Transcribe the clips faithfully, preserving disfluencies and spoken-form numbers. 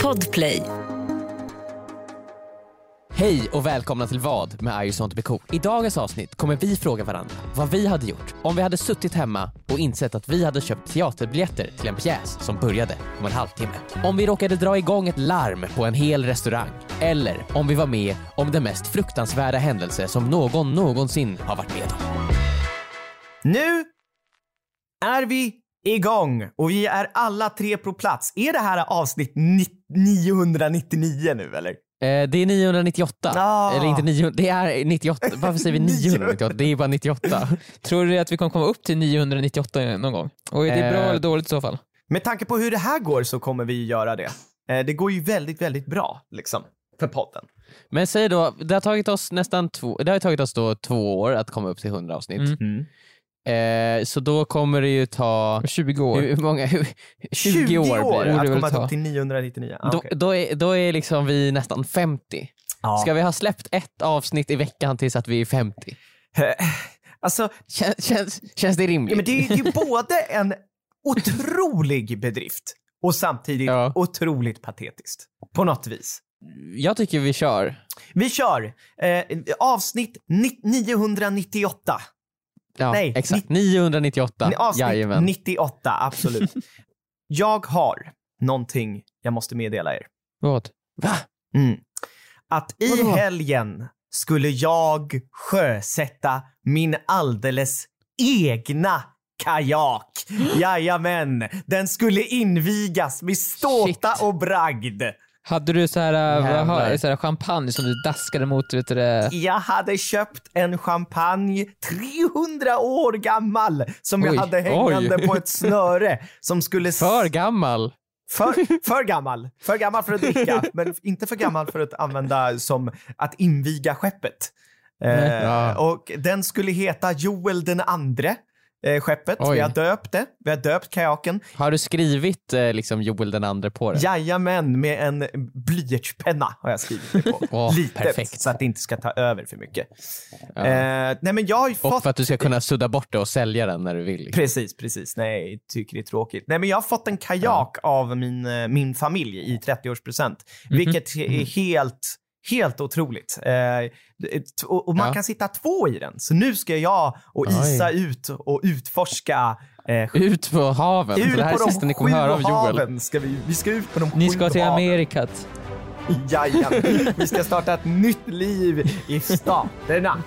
Podplay. Hej och välkomna till Vad med I just want to be cool. I dagens avsnitt kommer vi fråga varandra vad vi hade gjort om vi hade suttit hemma och insett att vi hade köpt teaterbiljetter till en pjäs som började om en halvtimme. Om vi råkade dra igång ett larm på en hel restaurang. Eller om vi var med om den mest fruktansvärda händelse som någon någonsin har varit med om. Nu är vi igång och vi är alla tre på plats. Är det här avsnitt niohundranittionio nu eller? Eh, det är niohundranittioåtta. Ah. Eller inte nio, det är nittioåtta. Varför säger vi niohundranittioåtta? Det är bara nittioåtta. Tror du att vi kommer komma upp till niohundranittioåtta någon gång? Och är det bra Eh. eller dåligt i så fall? Med tanke på hur det här går så kommer vi göra det. Eh, det går ju väldigt, väldigt bra liksom för podden. Men säg då, det har tagit oss nästan två, det har tagit oss då två år att komma upp till hundra avsnitt. Mm. Mm. Eh, så då kommer det ju ta tjugo år. hur många, hur, tjugo år blir det. att väl komma ta. upp till niohundranittionio. Ah, Då, okay. då, är, då är liksom vi nästan femtio. Ja. Ska vi ha släppt ett avsnitt i veckan tills att vi är femtio? Alltså, Kän, känns, känns det rimligt? ja, men det är ju både en otrolig bedrift och samtidigt Ja. otroligt patetiskt. På något vis. Jag tycker vi kör. Vi kör eh, avsnitt ni- niohundranittioåtta. Ja, Nej, exakt. niohundranittioåtta. Avsnitt Jajamän. nittioåtta, absolut. Jag har någonting jag måste meddela er. Vad? Va? Mm. Att i Vadå? helgen skulle jag sjösätta min alldeles egna kajak. Jajamän, den skulle invigas med ståta Shit. och bragd. Hade du så här, vad Jävlar. har, så här champagne som du daskade mot, vet du det? Jag hade köpt en champagne trehundra år gammal som jag Oj, hade hängande oj. på ett snöre som skulle... s- För gammal. För, för gammal. För gammal för att dricka, men inte för gammal för att använda som att inviga skeppet. Eh, Ja. Och den skulle heta Joel den andre. Eh, skeppet. Oj. Vi har döpt det. Vi har döpt kajaken. Har du skrivit eh, liksom Joel den andre på det? Jajamän, med en blyertspenna har jag skrivit det på. Åh, Litet, perfekt. så att det inte ska ta över för mycket. Ja. Eh, nej men jag har ju Och fått... för att du ska kunna sudda bort det och sälja den när du vill. Liksom. Precis, precis. Nej, tycker det är tråkigt. Nej, men jag har fått en kajak av min, eh, min familj i trettioårspresent. Mhm. Vilket är helt, helt otroligt. Eh, ett- och, och man Ja. kan sitta två i den. Så nu ska jag och Isa ut och utforska eh, Ut på haven. ut För det här är på sista de ni sju kommer höra av Joel. haven. Ska vi, vi ska ut på de Ni sju ska till haven. Amerikat. Jajamän. Vi ska starta ett nytt liv i staterna.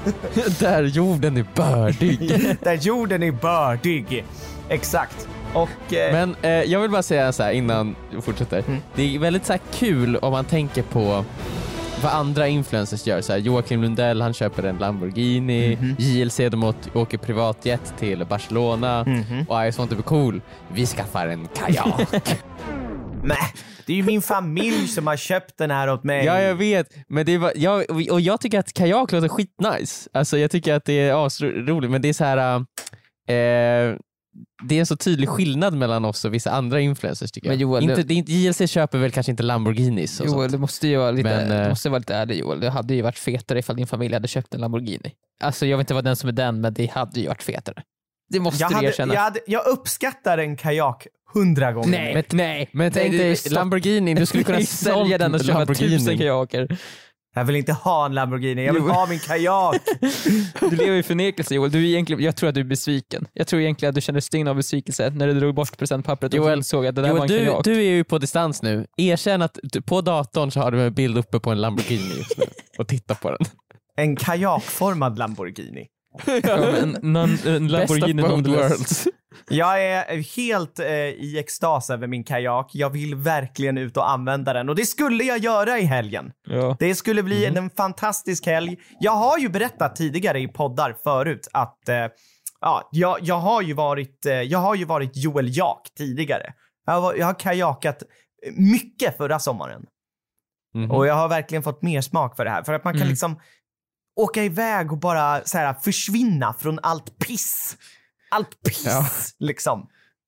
Där jorden är bördig. Där jorden är bördig. Exakt. Och... Eh, Men eh, jag vill bara säga så här innan du fortsätter. Mm. Det är väldigt så här kul om man tänker på vad andra influencers gör. Så här, Joakim Lundell, han köper en Lamborghini. Mhm. J L C, de åt- åker privatjet till Barcelona. Mhm. Och I just want to be cool. Vi skaffar en kajak. Nej, det är ju min familj som har köpt den här åt mig. Ja, jag vet. Men det är bara, jag, och jag tycker att kajak låter skitnice. Alltså jag tycker att det är asroligt. Men det är så här... Eh, det är en så tydlig skillnad mellan oss och vissa andra influencers tycker jag. Men Joel, inte, det- det är inte, J L C köper väl kanske inte Lamborghinis och Joel, sånt. du måste ju vara lite, Men, du eh, måste vara lite ärlig Joel. Det hade ju varit fetare ifall din familj hade köpt en Lamborghini. Alltså jag vet inte vad den som är den, men det hade ju varit fetare. Det måste jag, du hade, erkänna. jag, hade, jag uppskattar en kajak hundra gånger. Nej, Men- nej. Men tänk Nej, det är dig stopp. Lamborghini, du skulle kunna sälja den och en köpa tusen Lamborghini. kajaker. Jag vill inte ha en Lamborghini, jag vill Jo. ha min kajak. Du lever i förnekelse Joel. Du är egentligen, jag tror att du är besviken. Jag tror egentligen att du känner stygn av besvikelse när du drog bort presentpappret och Joel, såg att det där var Joel, en du, kajak. du är ju på distans nu. Erkänn att du, på datorn så har du en bild uppe på en Lamborghini just nu. Och titta på den. En kajakformad Lamborghini. Ja, men någon, en Lamborghini Best of both nonetheless. worlds. Jag är helt eh, i extas över min kajak. Jag vill verkligen ut och använda den. Och det skulle jag göra i helgen. Ja. Det skulle bli en fantastisk helg. Jag har ju berättat tidigare i poddar förut att eh, ja, jag, jag, har ju varit, eh, jag har ju varit Joel Jak tidigare. Jag har, jag har kajakat mycket förra sommaren. Mhm. Och jag har verkligen fått mer smak för det här. För att man kan Mm. liksom åka iväg och bara så här, försvinna från allt piss. Allt piss, Ja. liksom.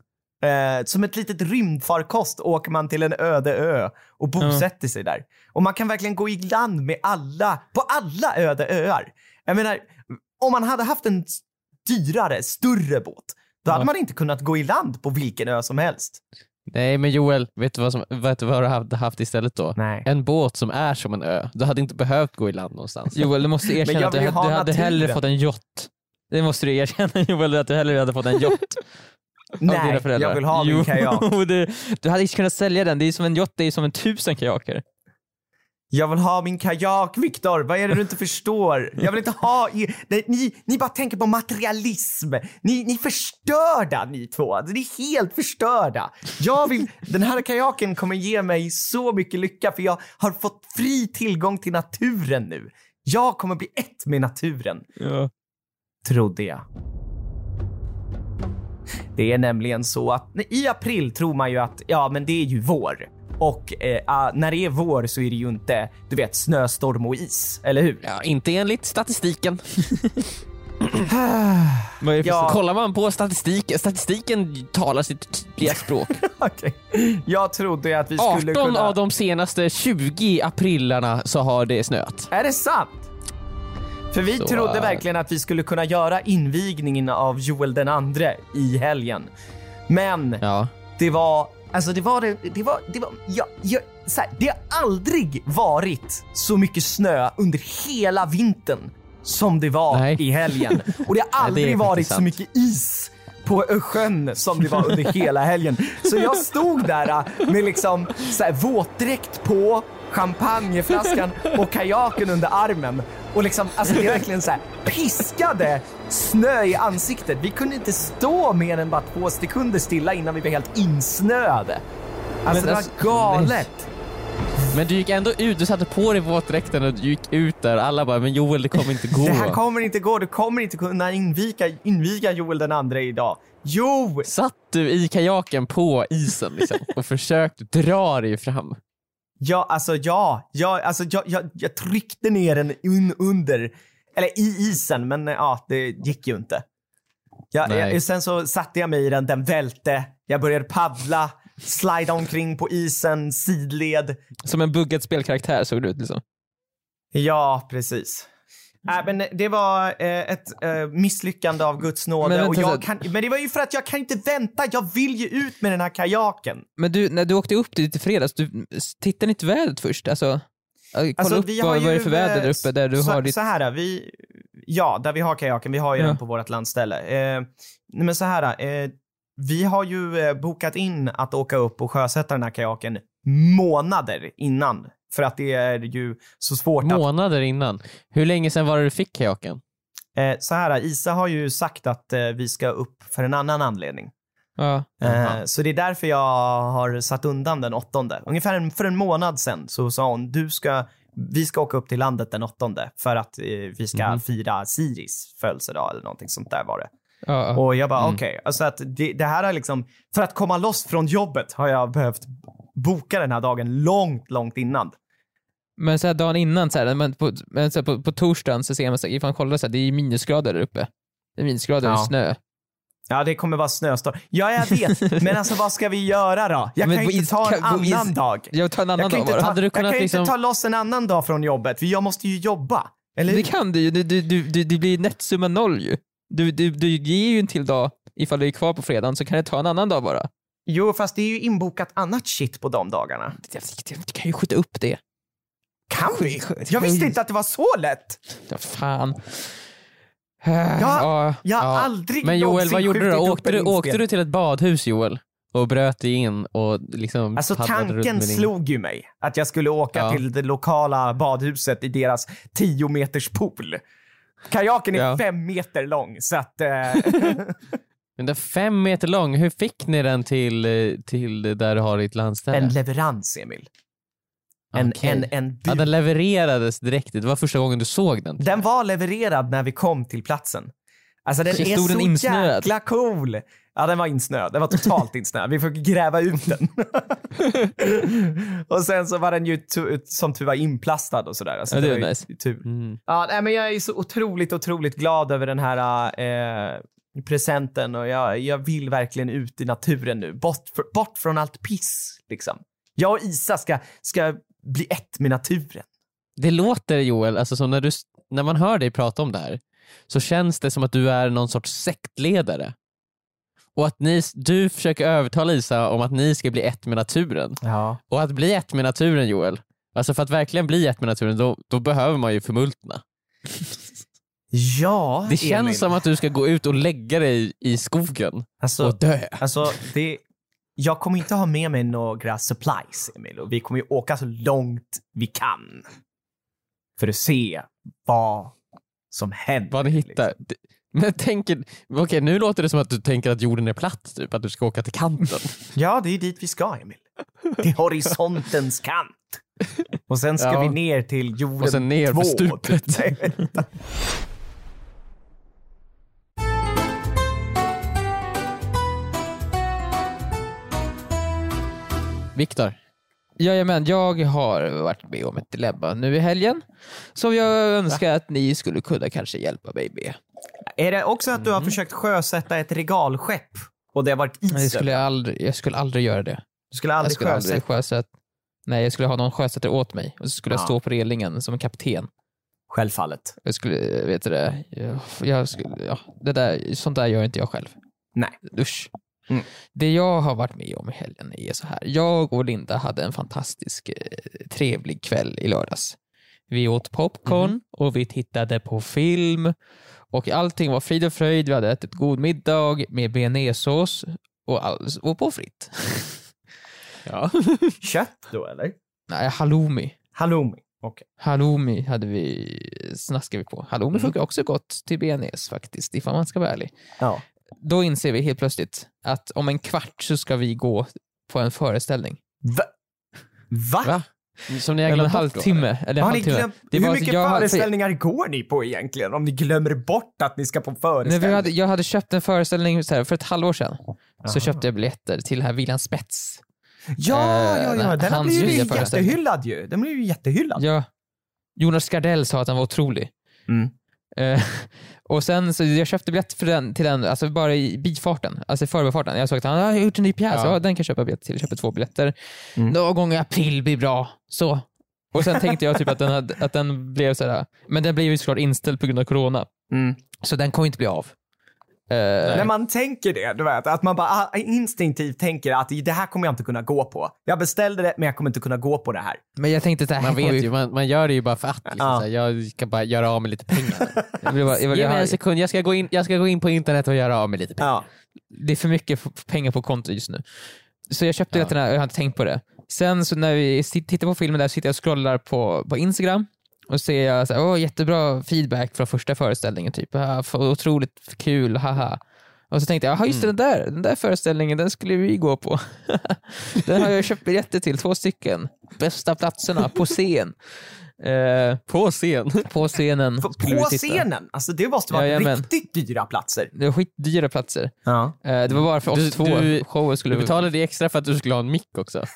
Eh, som ett litet rymdfarkost åker man till en öde ö och bosätter sig där. Och man kan verkligen gå i land med alla, på alla öde öar. Jag menar, om man hade haft en dyrare, större båt, då hade Ja. man inte kunnat gå i land på vilken ö som helst. Nej men Joel, vet du vad, som, vet du vad du hade haft istället då? Nej. En båt som är som en ö. Du hade inte behövt gå i land någonstans. Joel, du måste erkänna jag att du, vill du ha hade naturen. hellre fått en yacht. Det måste du erkänna Joel, att du hellre hade fått en yacht. Nej, jag vill ha min kajak. du, du hade inte kunnat sälja den. Det är som en yacht, det är som en tusen kajaker. Jag vill ha min kajak, Viktor. Vad är det du inte förstår? Jag vill inte ha... I... Nej, ni, ni bara tänker på materialism. Ni, ni är förstörda, ni två. Ni är helt förstörda. Jag vill... Den här kajaken kommer ge mig så mycket lycka för jag har fått fri tillgång till naturen nu. Jag kommer bli ett med naturen. Ja. Trodde jag. Det är nämligen så att i april tror man ju att ja, men det är ju vår. Och eh, uh, när det är vår så är det ju inte, du vet, snöstorm och is, eller hur? Ja, inte enligt statistiken. Vad är det för Ja. Kollar man på statistiken, statistiken talar sitt tydliga språk. Okej. Jag trodde att vi skulle arton kunna... av de senaste tjugo aprilarna så har det snöat. Är det sant? För vi Så, trodde äh, verkligen att vi skulle kunna göra invigningen av Joel den andre i helgen. Men Ja. det var... Alltså det var det, det var, det var, ja, ja, så här, det har aldrig varit så mycket snö under hela vintern som det var Nej. i helgen. Och det har Ja, det aldrig är varit faktiskt så sant. mycket is på sjön som det var under hela helgen. Så jag stod där äh, med liksom så här, våtdräkt på, champagneflaskan och kajaken under armen. Och liksom, alltså det är verkligen så här piskade snö i ansiktet. Vi kunde inte stå mer än bara två sekunder stilla innan vi blev helt insnöade. Alltså Men det alltså, var galet. Men du gick ändå ut, du satte på dig våtdräkten och du gick ut där. Alla bara, men Joel, det kommer inte gå. Det här kommer inte gå. Du kommer inte kunna inviga, inviga Joel den andra idag. Jo! Satt du i kajaken på isen liksom, och försökte dra dig fram? Ja, alltså ja. ja alltså, jag, jag, jag tryckte ner den un, under, eller i isen, men ja, det gick ju inte. Jag, Nej. jag, sen så satte jag mig i den, den välte. Jag började paddla, slida omkring på isen, sidled. Som en buggad spelkaraktär såg det ut liksom. Ja, precis. Äh, men det var eh, ett eh, misslyckande av Guds nåde. Men Och vänta, jag så- kan, men det var ju för att jag kan inte vänta. Jag vill ju ut med den här kajaken. Men du, när du åkte upp dit i fredags, du tittade inte vädret först? Alltså, äh, kolla Alltså, upp vi har vad, ju, vad är det för väder där eh, uppe där du så, har ditt... så här, vi, ja, där vi har kajaken. Vi har ju Ja. den på vårt landställe. Eh, men så här, eh, vi har ju eh, bokat in att åka upp och sjösätta den här kajaken månader innan. För att det är ju så svårt att... Månader innan. Hur länge sedan var det du fick kajaken? Eh, så här, Isa har ju sagt att eh, vi ska upp för en annan anledning. Ja. Eh, så det är därför jag har satt undan den åttonde. Ungefär en, för en månad sedan så sa hon, du ska, vi ska åka upp till landet den åttonde för att eh, vi ska Mhm. fira Siris födelsedag eller någonting sånt där var det. Ja, ja. Och jag bara, Mm. okej. Okay. Alltså att det, det här är liksom, för att komma loss från jobbet har jag behövt boka den här dagen långt, långt innan. Men så här dagen innan, så här, men på, men så här, på, på torsdagen så ser man, så här, ifall man kollar så här, det är minusgrader där uppe. Det är minusgrader Ja. och snö. Ja, det kommer vara snöstorm. Ja, jag vet. Men alltså, vad ska vi göra då? Jag Men kan på ju inte is- ta en kan- på is- annan dag. Jag tar en annan Jag kan, dag inte bara. ta, Hade du jag kunnat kan liksom- inte ta loss en annan dag från jobbet, för jag måste ju jobba. Eller hur? Det kan du ju, du, du, du, du, det blir nettsumma noll ju. Du, du, du ger ju en till dag, ifall du är kvar på fredagen så kan du ta en annan dag bara. Jo, fast det är ju inbokat annat shit på de dagarna. Du kan ju skjuta upp det. Kan vi? Jag visste inte att det var så lätt. Ja, fan. Ja, jag har ja. aldrig Men Joel, någonsin vad gjorde du skjutit då? upp Åkte en du, åkte inspelning. du till ett badhus, Joel? Och bröt dig in och liksom Alltså paddlade runt tanken med din- slog ju mig att jag skulle åka Ja. till det lokala badhuset i deras tio meters pool. Kajaken är Ja. fem meter lång, så att... Eh, Den där fem meter lång, hur fick ni den till, eh, till där du har ditt landställe? en leverans, Emil. En, Okej. en, en bud. Ja, den levererades direkt. Det var första gången du såg den. Den var levererad när vi kom till platsen. Alltså den Shit, är stod så den insnöad? jäkla cool. Ja, den var insnöad. Den var totalt insnöad. Vi fick gräva ut den. Och sen så var den ju tu- som tur var inplastad och sådär. Alltså, Ja, det var är ju nice. tur. Mm. Ja, nej, men jag är så otroligt, otroligt glad över den här eh, presenten och jag, jag vill verkligen ut i naturen nu. Bort, för, bort från allt piss, liksom. Jag och Isa ska, ska bli ett med naturen. Det låter, Joel, alltså som när, du, när man hör dig prata om det här så känns det som att du är någon sorts sektledare. Och att ni, du försöker övertala Lisa om att ni ska bli ett med naturen. Ja. Och att bli ett med naturen, Joel. Alltså för att verkligen bli ett med naturen, då, då behöver man ju förmultna. Ja, Det känns Emil. som att du ska gå ut och lägga dig i skogen Alltså, och dö. alltså det, jag kommer inte ha med mig några supplies, Emil. Och vi kommer ju åka så långt vi kan. För att se vad som händer. Vad ni hittar. liksom. Men tänker, okej, nu låter det som att du tänker att jorden är platt, typ att du ska åka till kanten. Ja, det är dit vi ska, Emil. Till horisontens kant. Och sen ska Ja. vi ner till jorden Och sen ner två. för stupet. typ. Viktor, Jajamän, jag har varit med om ett dilemma nu i helgen som jag önskar att ni skulle kunna kanske hjälpa mig med. Är det också att du har försökt sjösätta ett regalskepp och det har varit is? Men jag skulle aldrig, jag skulle aldrig göra det. Du skulle Jag aldrig skulle aldrig sjösätta? sjösätta. Nej, jag skulle ha någon sjösättare åt mig och så skulle jag Ja. stå på relingen som en kapten. Självfallet. Jag skulle, vet du det, jag, jag skulle, ja, det där, sånt där gör inte jag själv. Nej. Usch. Mm. Det jag har varit med om i helgen är så här. Jag och Linda hade en fantastisk eh, trevlig kväll i lördags. Vi åt popcorn Mhm. och vi tittade på film och allting var frid och fröjd. Vi hade ätit god middag med bearnaisesås och, all, och på fritt. ja. Kött då, eller? Nej, halloumi. Halloumi. Okej. Halloumi hade vi, snaskade vi på. Halloumi Mm. funkar också gott till bearnaise faktiskt, ifall man ska vara ärlig. Ja. Då inser vi helt plötsligt att om en kvart så ska vi gå på en föreställning. Va? Va? Va? Som ni har Eller en glömt bort då, halvtimme. eller? Eller en Har ni halvtimme. glömt, Det hur var- mycket jag hade- föreställningar går ni på egentligen? Om ni glömmer bort att ni ska på Nej, föreställning. vi hade, jag hade köpt en föreställning så här, för ett halvår sedan. Så Aha. köpte jag biljetter till här William Spets. Ja, Eh, ja, ja. nej, Den har hans blivit nya föreställning. jättehyllad ju. Den blev ju jättehyllad. Ja. Jonas Gardell sa att han var otrolig. Mm. Eh, och sen så jag köpte biljett för den, till den, alltså bara i bifarten, alltså i förbifarten. Jag såg att han har gjort en ny pjäs, Ja. ja. Den kan jag köpa biljett till. Jag köpte två biljetter. Mm. Någon gång i april blir bra. Så. Och sen tänkte jag typ att den, hade, att den blev sådär, men den blev ju såklart inställd på grund av corona. Mm. Så den kommer inte bli av. Eh, När man tänker det, du vet, att man bara ah, instinktivt tänker att det här kommer jag inte kunna gå på. Jag beställde det, men jag kommer inte kunna gå på det här. men jag tänkte att det här Man kommer vet ju- ju, man, man gör det ju bara för att. Liksom, Ja. så här, jag ska bara göra av med lite pengar. jag vill bara, jag vill, Ge jag mig har, en sekund, jag ska, gå in, jag ska gå in på internet och göra av med lite pengar. Ja. det är för mycket f- pengar på konto just nu. Så jag köpte Ja. biljetterna och jag har inte tänkt på det. Sen så när vi sit- tittar på filmen där sitter jag och scrollar på, på Instagram och ser jag så här, åh, jättebra feedback från första föreställningen typ. Ah, f- otroligt kul, haha. Och så tänkte jag, jaha just det, den där, den där föreställningen, den skulle vi gå på. Den har jag köpt biljetter till, två stycken. Bästa platserna på scen. Eh, På scen. på scenen På, skulle vi på sitta. scenen? Alltså det måste vara Jajamän. riktigt dyra platser. Det var skitdyra platser. Ja. Eh, det var bara för oss Du- två. du- Showen skulle Du betalade extra för att du skulle ha en mick också.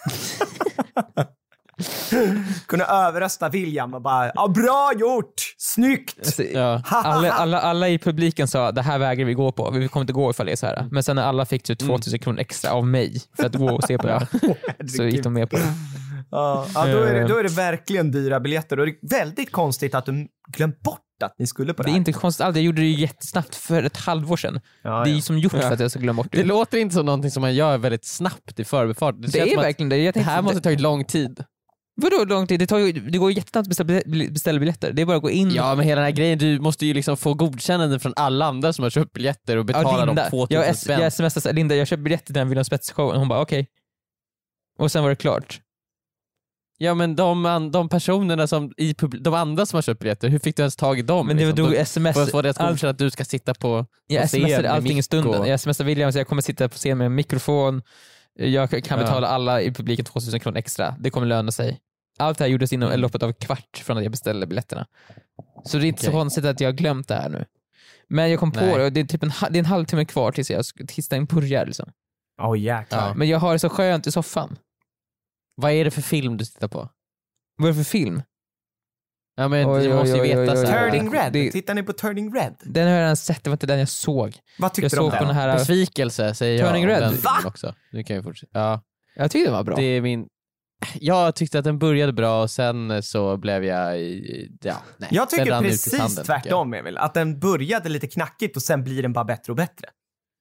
Kunna överrösta William och bara, ja bra gjort, snyggt. Alltså, Ja. alla, alla, alla i publiken sa det här vägrar vi gå på, vi kommer inte gå ifall det är så här. Men sen när alla fick typ tvåtusen kronor extra av mig för att gå och se på det så gick de med på det. Ja, ja, då, är det, då är det verkligen dyra biljetter och det är väldigt konstigt att du glömt bort att ni skulle på det Det är här. inte konstigt alls, jag gjorde det ju jättesnabbt för ett halvår sedan. Ja, Det är ja. ju som gjort för att jag ska glömma bort Det det. låter inte som någonting som man gör väldigt snabbt i förbifart. Det, Det känns är som att verkligen det. Jag det tänkte, här måste ha tagit lång tid. Vadå lång tid? Det, tar ju, det går ju jättesnabbt att beställa, beställa biljetter. Det är bara att gå in. Ja, men hela den här grejen, du måste ju liksom få godkännande från alla andra som har köpt biljetter och betala ja, dem Linda, tvåtusen jag, spänn. jag smsade så här, Linda, jag köper biljetter till den William Spets-showen. Hon bara okej. Och sen var det klart. Ja, men de, an- de personerna som i publi- de andra som har köpt biljetter, hur fick du ens tag i dem? Men det var liksom? då Då- sms. För att få det att allt- godkänna att du ska sitta på, Jag på scen smsade med allting i mick stunden. och- Jag smsade William så jag kommer sitta på scen med en mikrofon. Jag kan Ja. betala alla i publiken tvåtusen kronor extra. Det kommer löna sig. Allt det här gjordes inom Mm. loppet av kvart från att jag beställde biljetterna. Så det är inte så Okej. konstigt att jag har glömt det här nu. Men jag kom på Nej. det och det är typ en, ha- det är en halvtimme kvar tills, jag, tills den börjar. Liksom. Åh oh, jäklar. Ja. Men jag har det så skönt i soffan. Vad är det för film du tittar på? Vad är det för film? Ja, men Oj, du oj, måste ju oj, veta oj, så oj. här. Turning Red, Det- tittar ni på Turning Red? Den har jag redan sett, det var inte den jag såg. Vad tyckte Jag du om såg på den? den här... Besvikelse säger Turning jag om Red. den filmen Va? också. Nu kan vi fortsätta. Ja, Jag tyckte den var bra. det är min... Jag tyckte att den började bra och sen så blev jag... i- Ja, nej. Jag Den tycker rann ut i precis sanden, tycker jag. tvärtom, Emil. Att den började lite knackigt och sen blir den bara bättre och bättre.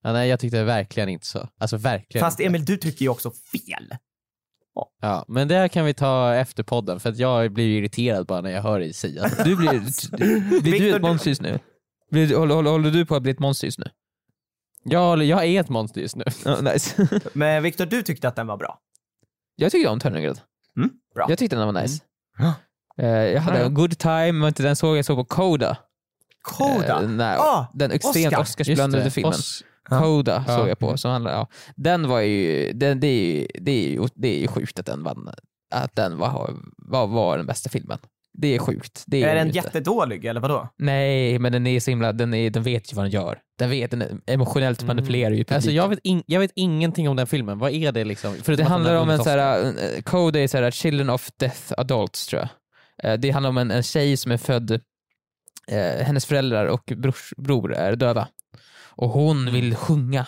Ja, nej, jag tyckte verkligen inte så. Alltså verkligen. Fast Emil, du tycker ju också fel. Ja, men det kan vi ta efter podden, för att jag blir irriterad bara när jag hör dig säga. Du blir, du, blir du ett monster just nu? Blir, håller, håller, håller du på att bli ett monster just nu? Jag, jag är ett monster just nu. Oh, nice. Men Victor, du tyckte att den var bra. Jag tyckte om Turning Red. Mm, bra. Jag tyckte den var nice. Mm. Uh, jag hade Ja. en good time, men inte den såg jag såg på Coda. Coda? Uh, nej, Ah, den extremt Oscar. Oscarsbelönade filmen. Os- Coda Ja. såg jag på. Som handlar, ja. Den var ju, den, det, är ju, det, är ju, det är ju sjukt att den vann. Att den var, var, var den bästa filmen. Det är sjukt. Det är, Är den inte. jättedålig eller vadå? Nej, men den är så himla, den, är, den vet ju vad den gör. Den vet, den är emotionellt manipulerar ju publiken. Alltså jag vet, in, jag vet ingenting om den filmen. Vad är det liksom? Förutom Det att handlar den om har en vunnit Oscar. såhär, uh, Code är såhär Children of Death Adults, tror jag. Uh, det handlar om en, en tjej som är född, uh, hennes föräldrar och brors, bror är döva. Och hon vill sjunga.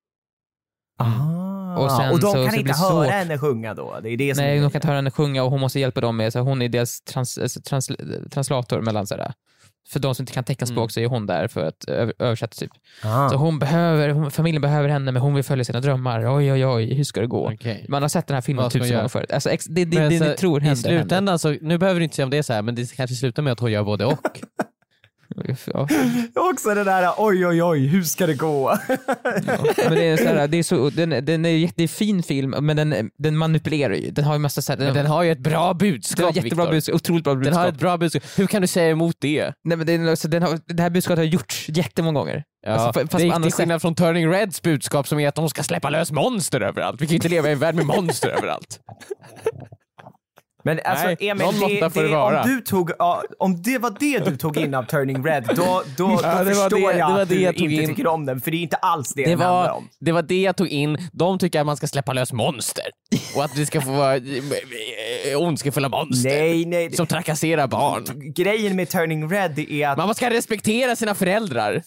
Ah, Och och, sen de så- kan så det inte blir höra svårt. henne sjunga då? Det är det som Nej, är de kan inte höra henne sjunga och hon måste hjälpa dem med, så hon är deras trans, alltså, trans, translator mellan sådär. För de som inte kan teckenspråk Mm. så är hon där för att över, översätta typ. Ah. Så hon behöver, hon, familjen behöver henne, men hon vill följa sina drömmar. Oj, oj, oj, hur ska det gå? Okej. Man har sett den här filmen Vad ska man tusen göra? gånger förut. Alltså, ex, det, det, Men det, så, det tror i händer. händer. slutändan så, nu behöver du inte säga om det är så här, men det kanske slutar med att hon gör både och. Ja. Också det där, oj oj oj, hur ska det gå? Ja, men det är så här, det är så, den, den är en jättefin film, men den, den manipulerar ju. Den har ju massa så här, den, Men den har ju ett bra den har budskap, jättebra Victor. budskap, otroligt bra budskap. Den har ett bra budskap. Hur kan du säga emot det? Nej, men den, alltså, den har, det här budskapet har gjorts jättemånga gånger. Ja, Alltså, fast det på är andra till sätt. skillnad från Turning Reds budskap som är att de ska släppa lös monster överallt. Vi kan inte leva i en värld med monster överallt. Men alltså Nej, Emil, någon det, måtta får det, det vara. om, du tog, ja, om det var det du tog in av Turning Red, då, då, då Ja, det var förstår det- jag det var att det du jag tog inte in. tycker om den, för det är inte alls det, Det den handlar var, om. det var det jag tog in. De tycker att man ska släppa lös monster. Och att det ska få vara eh, ondskefulla monster. Nej, nej. Som trakasserar barn. Grejen med Turning Red är att... Man ska respektera sina föräldrar.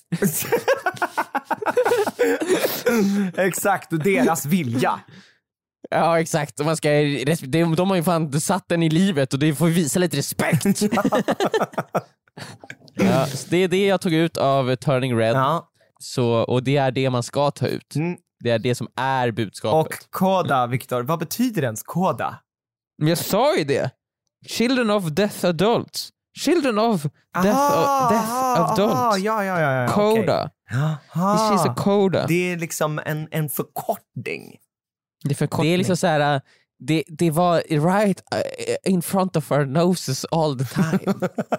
Exakt, och deras vilja. Ja, exakt. Och man ska, de, de har ju fan satt den i livet och det får visa lite respekt. Ja, så det är det jag tog ut av Turning Red. Ja. Så, och det är det man ska ta ut. Mm. Det är det som är budskapet. Och Coda, Victor, vad betyder ens Coda? Men jag sa ju det. Children of Death Adults. Children of Death, Aha, death aha, Adults. aha, ja, ja, ja, ja. Coda. Aha. This is a coda. Det är liksom en, en förkortning. Det är förkortning. Det är liksom så här, äh, det, det var right uh, in front of our noses all the time.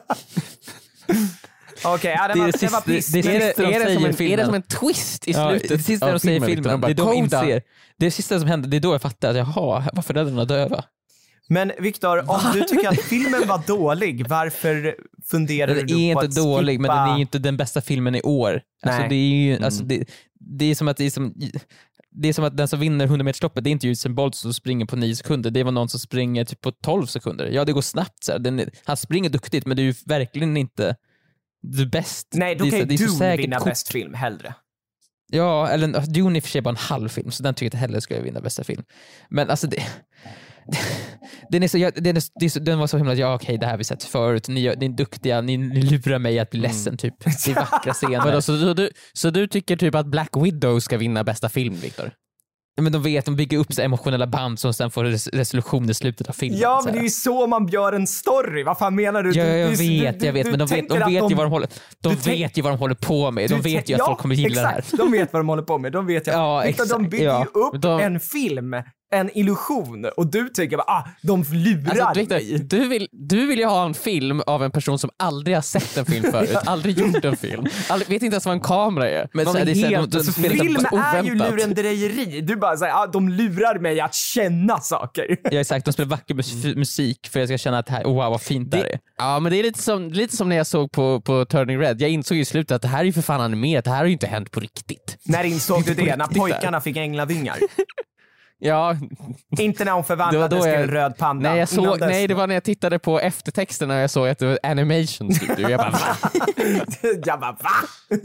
Okej, ja, det Det är var, det det sista- var piss. det är är, det det, sista de är, det säger som i en, är filmen. det som en twist i Ja, slutet det sista av de säger i filmen? filmen, De bara, det är då jag "Coda." inser. Det sista som händer, det är då jag fattar att jaha, var föräldrarna döva? Men Victor, om du tycker att filmen var dålig, varför funderar Den du är på inte att dålig, skippa... men den är ju inte den bästa filmen i år. Alltså, Nej. det, är ju, Mm. alltså, det, det är som att det är som, det är som att den som vinner hundra metersloppet, det är inte Usain Bolt som springer på nio sekunder, det var någon som springer typ på tolv sekunder. Ja, det går snabbt. Så här. Den är, han springer duktigt, men det är ju verkligen inte the best. Nej, då Det är kan så- ju det är så Dune säkert vinna kort. bäst film hellre. Ja, eller Dune är i och för sig bara en halv film, så den tycker jag inte heller ska vinna bästa film. Men alltså det... Den, är så, jag, den, är, det är så, den var så himla, ja okej, det här har vi sett förut, ni, gör- ni är duktiga, ni, ni lurar mig att bli ledsen typ. Det är vackra scener. Men då, så, så, du, så du tycker typ att Black Widow ska vinna bästa film, Victor? Men de vet, de bygger upp så emotionella band som sen får res- resolution i slutet av filmen. Ja, så men det här. är ju så man gör en story. Vad fan menar du? Ja, Du- jag du- vet, du- jag vet, du men de vet, tänker de att vet ju vad de håller, de du tänk- vet ju vad de håller på med. De du vet tänk- ju att ja, folk kommer gilla det här. exakt. De vet vad de håller på med. De vet ju. Ja, Victor, de exakt, bygger ja. ju upp De- en film, en illusion, och du tycker bara, ah, de lurar Alltså, Victor, mig. du, vill, du vill ju ha en film av en person som aldrig har sett en film förut, aldrig gjort en film, aldrig, vet inte ens vad en kamera är. Men De så här, det är så här, helt de- de så spelar Film oväntat. är ju lurendrejeri. Du bara säger, ah, de lurar mig att känna saker. Ja, exakt, de spelar vacker mus- musik för att jag ska känna att det här, oh, wow vad fint det här är. Ja, men det är lite som, lite som när jag såg på, på Turning Red. Jag insåg i slutet att det här är ju för fan animerat, det här har ju inte hänt på riktigt. När insåg du På det? När riktigt pojkarna fick änglavingar? Ja, Inte när hon det var förvandlades då till jag, en röd panda. nej, jag Innan såg, dess. nej, det var när jag tittade på eftertexterna och jag såg att det var animation studio. Jag bara, va? Jag bara, va?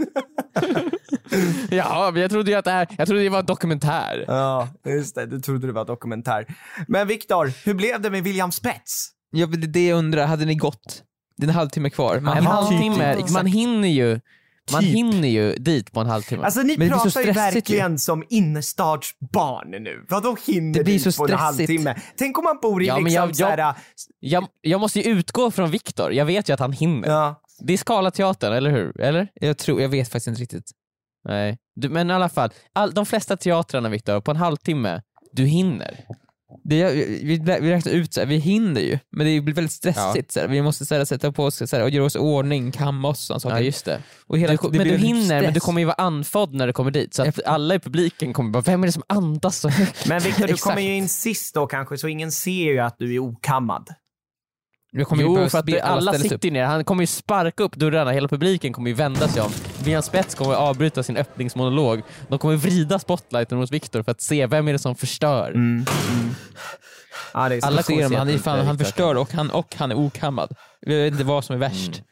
Ja, men jag trodde ju att det här, jag trodde det var en dokumentär. Ja, just det. Du trodde det var dokumentär. Men Victor, hur blev det med William Spets? Ja, men det är det jag undrar, hade ni gått? Det är en halvtimme kvar. Man En hinner typ halvtimme, inte- man hinner ju Man Typ. hinner ju dit på en halvtimme. Alltså ni Men det blir så pratar ju stressigt verkligen ju. som innerstadsbarn nu. Vadå hinner Det blir dit så på en stressigt. halvtimme? Tänk om man bor i Ja, men liksom jag- så här, jag, jag måste ju utgå från Viktor. Jag vet ju att han hinner. ja. Det är Scalateatern, eller hur? Eller? Jag tror, jag vet faktiskt inte riktigt. Nej. Du, men i alla fall, all, de flesta teatrarna, Viktor, på en halvtimme, du hinner. Det, vi, vi räknar ut så här, vi hinner ju, men det blir väldigt stressigt. Så här. Vi måste så här, sätta på oss så här, och göra oss i ordning, kamma oss och saker. Ja, just det. Och hela, Du, det men blir du väldigt hinner, men du stress. kommer ju vara andfådd när du kommer dit. Så att alla i publiken kommer bara, vem är det som andas så högt? Men Victor, du Exakt. kommer ju in sist då kanske, så ingen ser ju att du är okammad. Jag kommer ju Jo, behöva för att be det, alla ställa sig upp. sitter ju ner. Han kommer ju sparka upp dörrarna, hela publiken kommer ju vända sig om. William Spets kommer avbryta sin öppningsmonolog. De kommer vrida spotlighten mot Viktor för att se vem är det som förstör. Mm. Mm. Ja, det är så. Alla Alla ser kommer han, se är att fan, det är han Viktor. förstör och han, och han är okammad. Jag vet inte vad som är värst. Mm.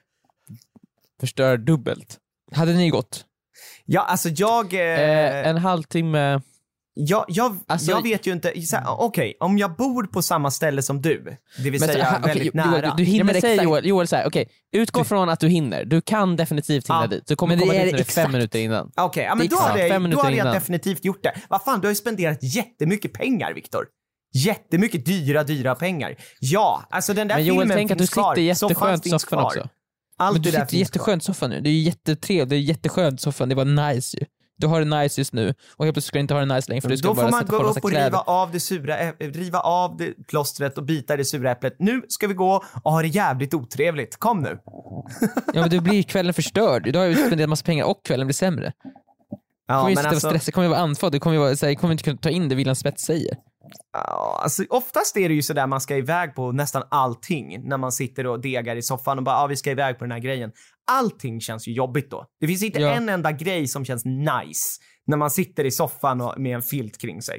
Förstör dubbelt. Hade ni gått? Ja, alltså jag... Eh, Eh, en halvtimme... jag, jag, alltså- jag vet ju inte... så här, Okej, om jag bor på samma ställe som du, det vill Men så- säga aha, okej, väldigt Joel, nära. du- du hinner Ja, men säg exakt. Joel, Joel så här, okej, utgå från att du hinner. Du kan definitivt hinna Ja. dit. Du kommer Men det komma är dit när det är fem exakt. minuter innan. Okej, ja, men då Exakt, hade, fem jag, minuter då hade jag innan. definitivt gjort det. Vad fan, du har ju spenderat jättemycket pengar, Viktor. Jättemycket dyra, dyra pengar. Ja, alltså den där Men Joel, filmen tänk att du finns kvar. sitter Soffan jätteskönt i finns soffan kvar. också. Allt Men du det där sitter finns jätteskönt i soffan nu. Det är ju jättetrevligt, det är jätteskönt i soffan. Det var nice ju. Du har det nice just nu och helt plötsligt ska du inte ha det nice längre för du ska Då bara får man sätta gå på upp massa och kläder. riva av det sura ä- riva av det plåstret och bita det sura äpplet. Nu ska vi gå och ha det jävligt otrevligt. Kom nu. Ja, men då blir kvällen förstörd. Du har ju spenderat massa pengar och kvällen blir sämre. Du Ja, kommer ju men sitta och alltså, stressa, kommer ju vara andfådd, du kommer ju vara, så här, kommer inte kunna ta in det William Spets säger. ja, alltså, oftast är det ju sådär man ska iväg på nästan allting när man sitter och degar i soffan och bara, ja, vi ska iväg på den här grejen. Allting känns ju jobbigt då. Det finns inte Ja. en enda grej som känns nice när man sitter i soffan och, med en filt kring sig.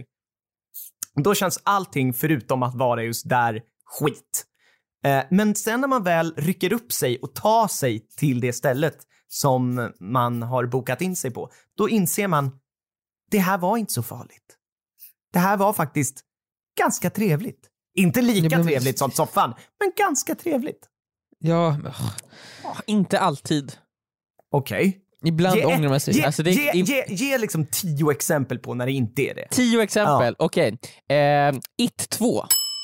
Då känns allting förutom att vara just där skit. Eh, men sen när man väl rycker upp sig och tar sig till det stället som man har bokat in sig på, då inser man, det här var inte så farligt. Det här var faktiskt ganska trevligt. Inte lika Ja, men- trevligt som soffan, men ganska trevligt. Ja, men, åh, Inte alltid. Okej. ibland Ge, ångrar man sig. ge, Alltså, det- ge, det- ge, ge liksom tio exempel på när det inte är det. Tio exempel, okej. Eh, It två.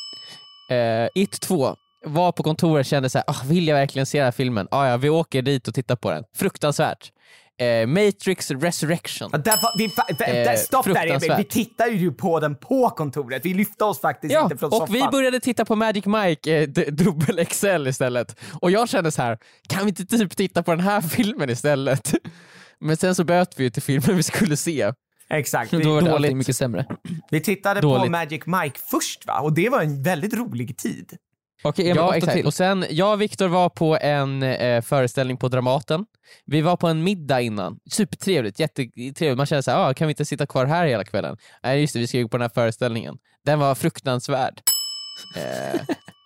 Eh, It två var på kontoret och kände så här, ah, vill jag verkligen se den här filmen? Ah, ja, vi åker dit och tittar på den. Fruktansvärt. Eh, Matrix Resurrection. Ja, där, var- vi, fa- där, Eh, stopp där, Emil. fruktansvärt. Vi tittar ju på den på kontoret. Vi lyfte oss faktiskt Ja, inte från soffan. och vi började titta på Magic Mike eh, d- dubbel X L istället. Och jag kände så här, kan vi inte typ titta på den här filmen istället? Men sen så böt vi ju till filmen vi skulle se. Exakt. Vi, Då var det dåligt. allting mycket sämre. vi tittade på Dåligt. Magic Mike först, va? Och det var en väldigt rolig tid. Okej, Emil, Ja, åtta exakt. till. Och sen, jag och Viktor var på en eh, föreställning på Dramaten. Vi var på en middag innan. Supertrevligt, jättetrevligt. Man känner så här, ah, kan vi inte sitta kvar här hela kvällen? Nej, just det, vi ska ju på den här föreställningen. Den var fruktansvärd. Eh,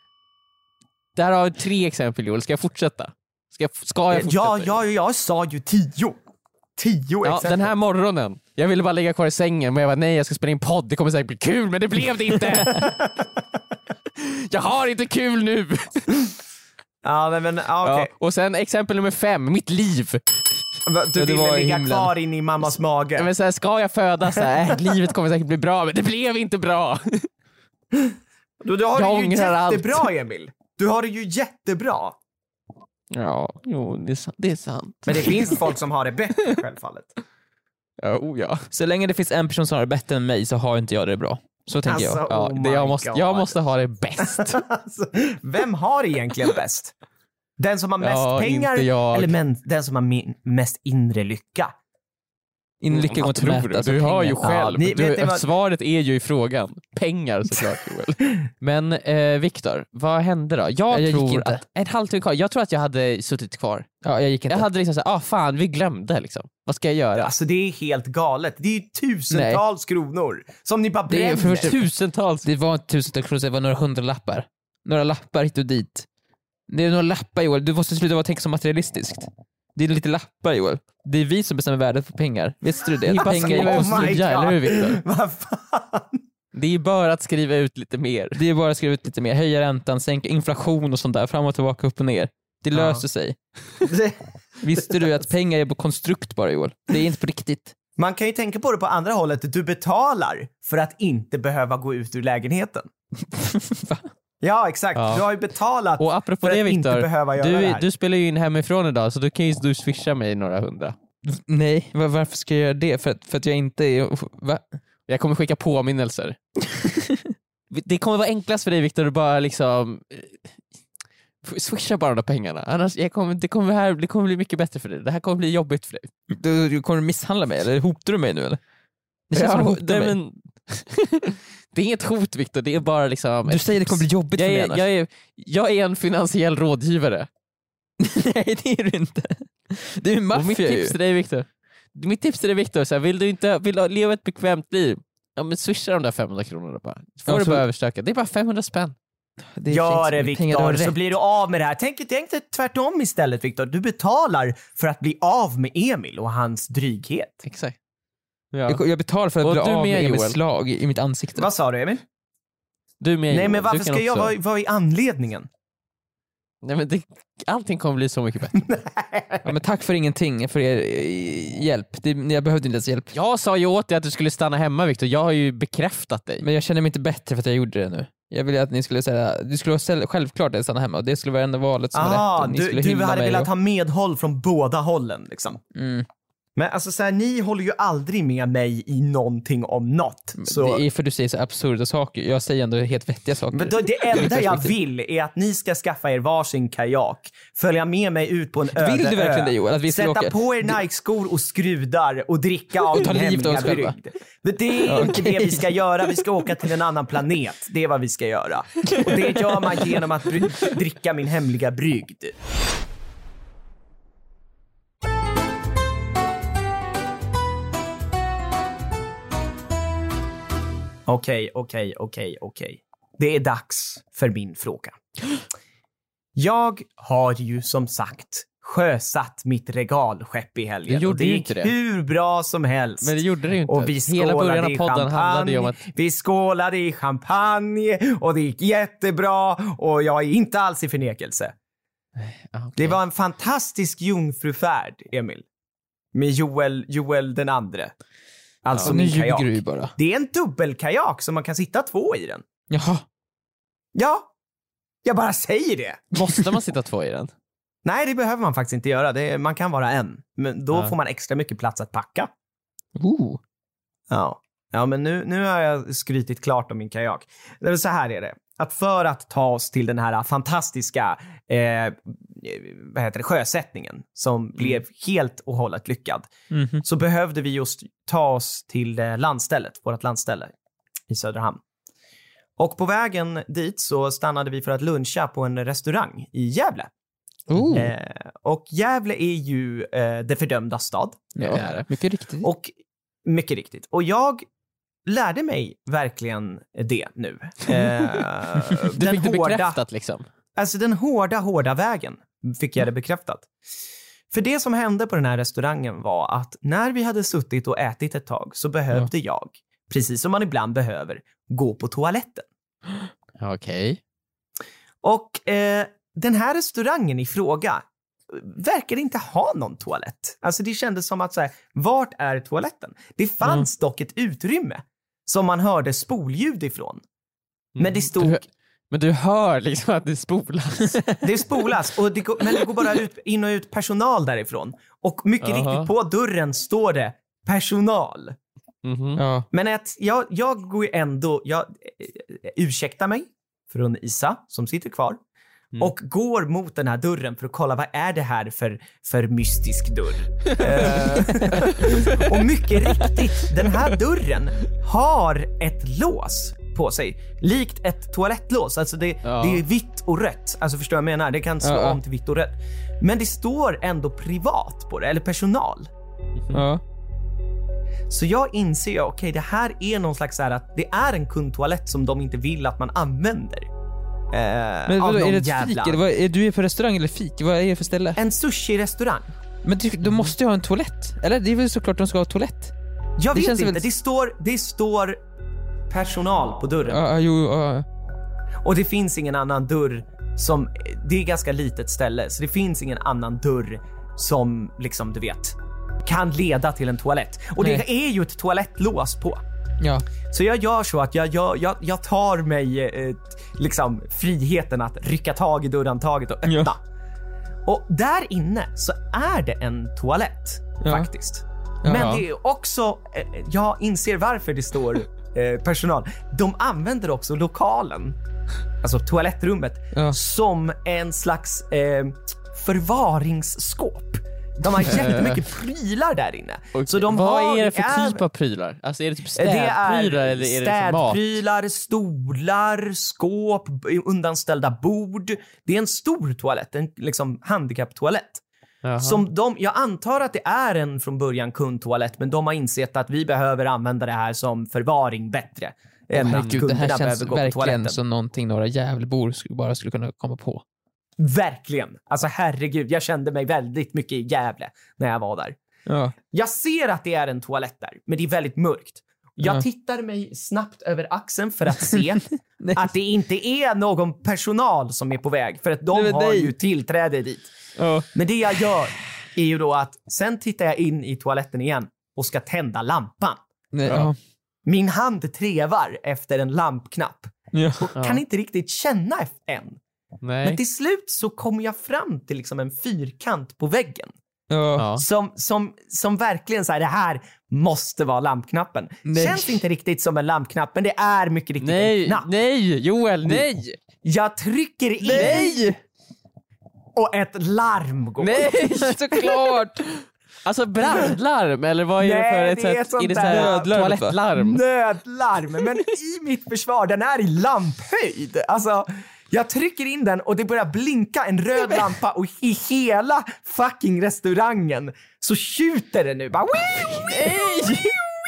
där har vi tre exempel, Joel. Ska jag fortsätta? Ska jag, ska jag fortsätta? Ja, ja, jag sa ju tio. Tio Ja, exempel. den här morgonen. Jag ville bara ligga kvar i sängen, men jag var nej, jag ska spela in podd. Det kommer säkert bli kul, men det blev det inte. Jag har inte kul nu. Ja, men, men ja, okej. Ja, och sen exempel nummer fem, mitt liv. Va, Du Ja, det ville var i ligga himlen. kvar in i mammas mage. Men så här, ska jag födas? Så här, äh, livet kommer säkert bli bra, men det blev inte bra. Du, du har jag det ju ångrar allt. jättebra, Emil. Du har det ju jättebra. Ja, jo, det är, sant. Det är sant. Men det finns folk som har det bättre, självfallet. Ja, oh, ja. Så länge det finns en person som har det bättre än mig så har inte jag det bra. Så tänker Alltså, jag. Ja, oh det, jag, my måste, God. jag måste ha det bäst. Alltså, vem har egentligen bäst? Den som har mest Ja, pengar inte jag. eller men, den som har min, mest inre lycka? Inre lycka går Vad inte tror att du? mäta. alltså Du har ju pengar. själv. Ja, ni- du, vet ni vad- Svaret är ju i frågan. Pengar såklart, Joel. Men eh, Viktor, vad hände då? Jag, jag gick tror inte. att en halvtimme kvar. Jag tror att jag hade suttit kvar. Ja, jag gick inte. Jag hade liksom såhär, ah fan, vi glömde liksom. Vad ska jag göra? Alltså det är helt galet. Det är ju tusentals kronor som ni bara Det är bränner. för första- Tusentals. Det var inte tusen kronor, det var några hundra lappar. Några lappar hit och dit. Det är några lappar, Joel. Du måste sluta vara tänka så materialistiskt. Det är lite lappar, Joel. Det är vi som bestämmer värdet på pengar. Visste du det? Det är bara Pengar skriva är ut Oh my nya, God. eller hur, Viktor? Vad fan? Det är bara att skriva ut lite mer. Det är bara att skriva ut lite mer. Höja räntan, sänka inflation och sånt där. Fram och tillbaka, upp och ner. Det löser ja. sig. Visste du att pengar är på konstrukt bara, Joel? Det är inte på riktigt. Man kan ju tänka på det på andra hållet. Du betalar för att inte behöva gå ut ur lägenheten. Va? Ja, exakt. Ja. Du har ju betalat och apropå för det, att Victor, inte behöva göra du, det här. Du spelar ju in hemifrån idag, så då kan ju du swisha mig några hundra. Nej, varför ska jag göra det? För att, för att jag inte är... Va? Jag kommer skicka påminnelser. Det kommer vara enklast för dig, Victor, att bara liksom... Swisha bara de pengarna. Annars jag kommer, det, kommer här, det kommer bli mycket bättre för dig. Det här kommer bli jobbigt för dig. Du, du kommer misshandla mig, eller hotar du mig nu, eller? Det känns ja, som att det, men... det är inget hot, Victor. Det är bara liksom... Du säger tips. Det kommer bli jobbigt jag för mig är, annars. jag är, jag är en finansiell rådgivare. Nej, det är du inte. Du är maffia. Mitt tips till dig, Victor. Mitt tips till dig, Victor, så här, vill du inte vill du leva ett bekvämt liv? Ja, men swisha de där femhundra kronorna bara. Får ja, du så... bara överstöka. Det är bara femhundra spänn. Det Gör det, Victor, så blir du av med det här. Tänk, tänk dig tvärtom istället, Victor. Du betalar för att bli av med Emil och hans dryghet. Exakt. Ja. Jag, jag betalar för att och bli av med Emils Joel. slag i mitt ansikte. Vad sa du, Emil? Du med, Nej, Joel. men varför ska också... jag vara, vara i anledningen? Nej, men det, allting kommer bli så mycket bättre. Ja, men tack för ingenting, för er hjälp. Det, jag behövde inte ens hjälp. Jag sa ju åt dig att du skulle stanna hemma, Victor. Jag har ju bekräftat dig. Men jag känner mig inte bättre för att jag gjorde det nu. Jag ville att ni skulle säga, du skulle vara självklart att stanna hemma, och det skulle vara enda valet som ah, är rätt. Du, du hade velat och... ha medhåll från båda hållen liksom. Mm. Men alltså så här, ni håller ju aldrig med mig i någonting om något. Så... Det är för du säger så absurda saker. Jag säger ändå helt vettiga saker. Men då, det enda jag vill är att ni ska skaffa er varsin kajak, följa med mig ut på en öde Vill du verkligen ö, det, Joel? Att vi sätta åka... på er Nike-skor och skrudar och dricka av din hemliga brygd. Men det är inte okay. det vi ska göra. Vi ska åka till en annan planet. Det är vad vi ska göra. Och det gör man genom att dricka min hemliga brygd. Okej, okej, okej, okej. Det är dags för min fråga. Jag har ju som sagt sjösatt mitt regalskepp i helgen. Det gjorde och det ju gick inte det. hur bra som helst. Men det gjorde det ju inte. Och vi Hela början av podden champagne, handlade ju om att... Vi skålade i champagne och det gick jättebra och jag är inte alls i förnekelse. Okay. Det var en fantastisk jungfrufärd, Emil. Med Joel, Joel den andre. Alltså ja, min kajak. Du bara. Det är en dubbelkajak så man kan sitta två i den. Jaha. Ja, jag bara säger det. Måste man sitta två i den? Nej, det behöver man faktiskt inte göra. Det är, man kan vara en. Men då ja. får man extra mycket plats att packa. Ooh. Ja. Ja, men nu, nu har jag skrytit klart om min kajak. Det är så här är det. Att för att ta oss till den här fantastiska eh, vad heter det, sjösättningen som mm. blev helt och hållet lyckad, mm-hmm. så behövde vi just ta oss till eh, landstället, vårt landställe i Söderhamn. Och på vägen dit så stannade vi för att luncha på en restaurang i Gävle. Oh. Eh, och Gävle är ju eh, det fördömda stad. Ja, det är det. Mycket riktigt. Och mycket riktigt. Och jag lärde mig verkligen det nu. Eh, du fick det bekräftat liksom? Alltså den hårda, hårda vägen fick jag det bekräftat. För det som hände på den här restaurangen var att när vi hade suttit och ätit ett tag så behövde ja. jag, precis som man ibland behöver, gå på toaletten. Okej. Okay. Och eh, den här restaurangen i fråga verkade inte ha någon toalett. Alltså det kändes som att så här, vart är toaletten? Det fanns mm. dock ett utrymme som man hörde spolljud ifrån. Men det stod... Du, men du hör liksom att det spolas. Det spolas, och det går, men det går bara ut, in och ut personal därifrån. Och mycket uh-huh. riktigt på dörren står det personal. Mm-hmm. Ja. Men att jag, jag går ju ändå... Jag ursäktar mig från Isa som sitter kvar. Mm. Och går mot den här dörren för att kolla vad är det här för, för mystisk dörr. uh, och mycket riktigt, den här dörren har ett lås på sig. Likt ett toalettlås. Alltså det, ja. det är vitt och rött. Alltså förstår jag vad jag menar? Det kan slå ja. om till vitt och rött. Men det står ändå privat på det. Eller personal. Ja. Så jag inser, okej, okay, det här är någon slags så här att det är en kundtoalett som de inte vill att man använder. Uh, men vadå, är det ett jävla... fik? Eller vad, är du på restaurang eller fik? Vad är det för ställe? En sushi-restaurang. Men du, du måste ju ha en toalett. Eller det är väl såklart de ska ha toalett. Jag det vet inte, väl... det, står, det står personal på dörren. uh, uh, jo, uh. Och det finns ingen annan dörr som, det är ganska litet ställe, så det finns ingen annan dörr som liksom, du vet, kan leda till en toalett. Och Nej. det är ju ett toalettlås på. Ja. Så jag gör så att jag, jag, jag, jag tar mig eh, liksom friheten att rycka tag i dörrhandtaget och öppna. Ja. Och där inne så är det en toalett, Ja. faktiskt. Ja. Men det är också, eh, jag inser varför det står eh, personal. De använder också lokalen, alltså toalettrummet, Ja. som en slags eh, förvaringsskåp. De har jättemycket prylar där inne. Och Så de vad har, är det för är- typ av prylar? Alltså är det typ det städprylar är eller är det liksom mat? städprylar, stolar, skåp, undanställda bord. Det är en stor toalett, en liksom handikapptoalett. Jaha. Som de, jag antar att det är en från början kundtoalett, men de har insett att vi behöver använda det här som förvaring bättre. Än att Herregud, det kunderna här känns behöver gå på verkligen toaletten. som någonting några Gävlebor sk- bara skulle kunna komma på. Verkligen. Alltså herregud, jag kände mig väldigt mycket i Gävle när jag var där. Ja. Jag ser att det är en toalett där, men det är väldigt mörkt. Jag Ja. tittar mig snabbt över axeln för att se Nej. att det inte är någon personal som är på väg, för att de Nej, har nej. ju tillträde dit. Ja. Men det jag gör är ju då att sen tittar jag in i toaletten igen och ska tända lampan. Nej, ja. Min hand trevar efter en lampknapp Ja. och Ja. kan inte riktigt känna än. Nej. Men till slut så kommer jag fram till liksom en fyrkant på väggen. Ja. Ja. Som, som, som verkligen så här, det här måste vara lampknappen. Nej. Känns inte riktigt som en lampknapp, men det är mycket riktigt en Nej, knapp. nej, Joel, nej! Jag trycker in Nej! och ett larm går. Nej, Såklart! alltså brandlarm eller vad är det Nej, för ett det är sätt? ett sånt Är det så här där toalettlarm? Nödlarm. Men i mitt försvar, den är i lamphöjd. Alltså, jag trycker in den och det börjar blinka en röd lampa och i hela fucking restaurangen så tjuter det nu. Bara, nej!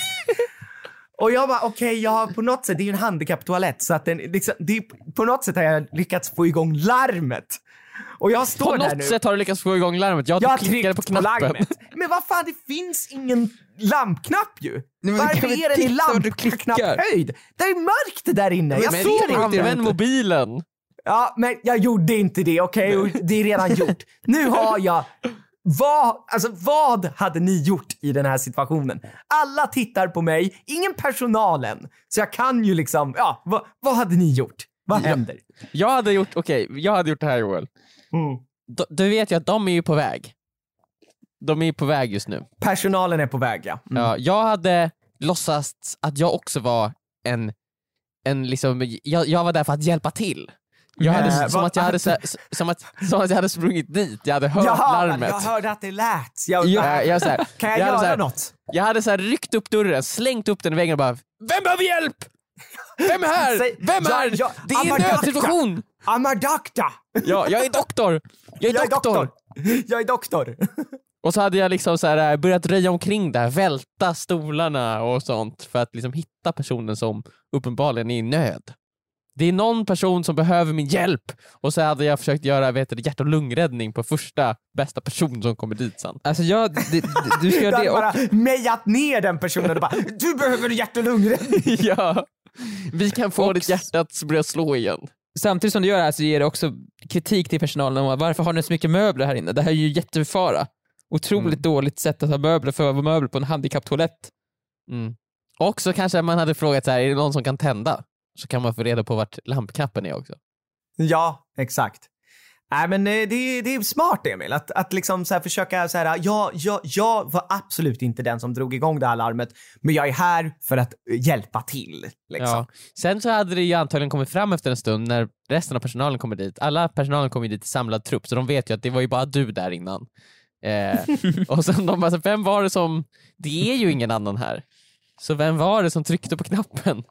Och jag bara, okej, okay, jag har på något sätt, det är ju en handikapptoalett så att den, liksom, det är, på något sätt har jag lyckats få igång larmet. Och jag står På där något nu. sätt har du lyckats få igång larmet. Jag, Jag har klickade tryckt på på, knappen. larmet. Men vad fan, det finns ingen lampknapp ju. Nej, men Varför kan vi är den i titta vart du klickar? lampknapphöjd? Det är mörkt där inne. Jag Men ser inte. använd mobilen. Ja, men jag gjorde inte det, okej? Okay? Det är redan gjort. Nu har jag... Vad, alltså, vad hade ni gjort i den här situationen? Alla tittar på mig, ingen personal än. Så jag kan ju liksom... Ja, vad, vad hade ni gjort? Vad händer? Jag hade gjort, okej, jag hade gjort det här, Joel. Mm. D- du vet ju att de är ju på väg. De är ju på väg just nu. Personalen är på väg, ja. Mm. Ja, jag hade låtsats att jag också var en, en liksom, jag, jag var där för att hjälpa till. Jag hade, Äh, som, vad- att jag hade, så, som, att, som att jag hade sprungit dit. Jag hade hört Jag hörde, larmet. jag hörde att det lät. Jag, Jag, jag, så här, kan jag, jag hade göra så här, något? Jag hade så här ryckt upp dörren, slängt upp den i väggen och bara: vem behöver hjälp? Vem är här? Säg- Vem Ja, är? ja, Det är en Amadakta. nödsituation! I'm a doctor! Ja, jag är doktor! Jag är Jag är doktor! doktor! Jag är doktor! Och så hade jag liksom så här börjat röja omkring där, välta stolarna och sånt för att liksom hitta personen som uppenbarligen är i nöd. Det är någon person som behöver min hjälp. Och så hade jag försökt göra, vet du, hjärt- och lungräddning på första bästa person som kommer dit sen. Alltså jag, det, du ska Du göra hade det bara också. mejat ner den personen och bara, du behöver hjärt- och lungräddning. Ja, vi kan få Och- ditt hjärta att börja slå igen. Samtidigt som du gör det här så ger det också kritik till personalen om att varför har ni så mycket möbler här inne? Det här är ju jättefara. Otroligt Mm. dåligt sätt att ha möbler för att vara möbler på en handikapptoalett. Mm. Och så kanske man hade frågat så här, är det någon som kan tända? Så kan man få reda på vart lampknappen är också. Ja, exakt. Nej, men eh, det, det är smart, Emil, att, att liksom så här försöka så här, ja, jag, jag var absolut inte den som drog igång det här larmet, men jag är här för att eh, hjälpa till. Liksom. Ja. Sen så hade det ju antagligen kommit fram efter en stund när resten av personalen kommer dit. Alla personalen kommer dit i samlad trupp, så de vet ju att det var ju bara du där innan. Eh, och sen de bara, vem var det som... Det är ju ingen annan här. Så vem var det som tryckte på knappen?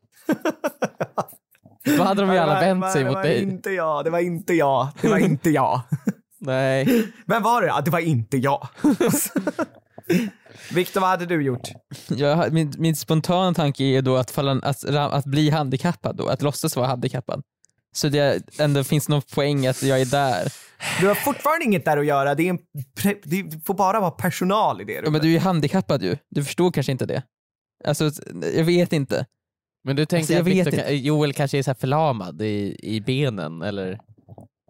Då hade de ju alla Det var- vänt sig det mot var dig. inte jag, det var inte jag, det var inte jag. Nej. Vem var det? Ja, det var inte jag. Victor, vad hade du gjort? Jag, min, min spontana tanke är då att, falla, att, att bli handikappad då, att låtsas vara handikappad. Så det ändå finns någon poäng att jag är där. Du har fortfarande inget där att göra, det, är en pre- det får bara vara personal i det Ja, rummet. men du är ju handikappad ju, du förstår kanske inte det. Alltså, jag vet inte. Men du tänker Alltså, jag att vet Victor, inte. Joel kanske är så här förlamad i, i benen eller...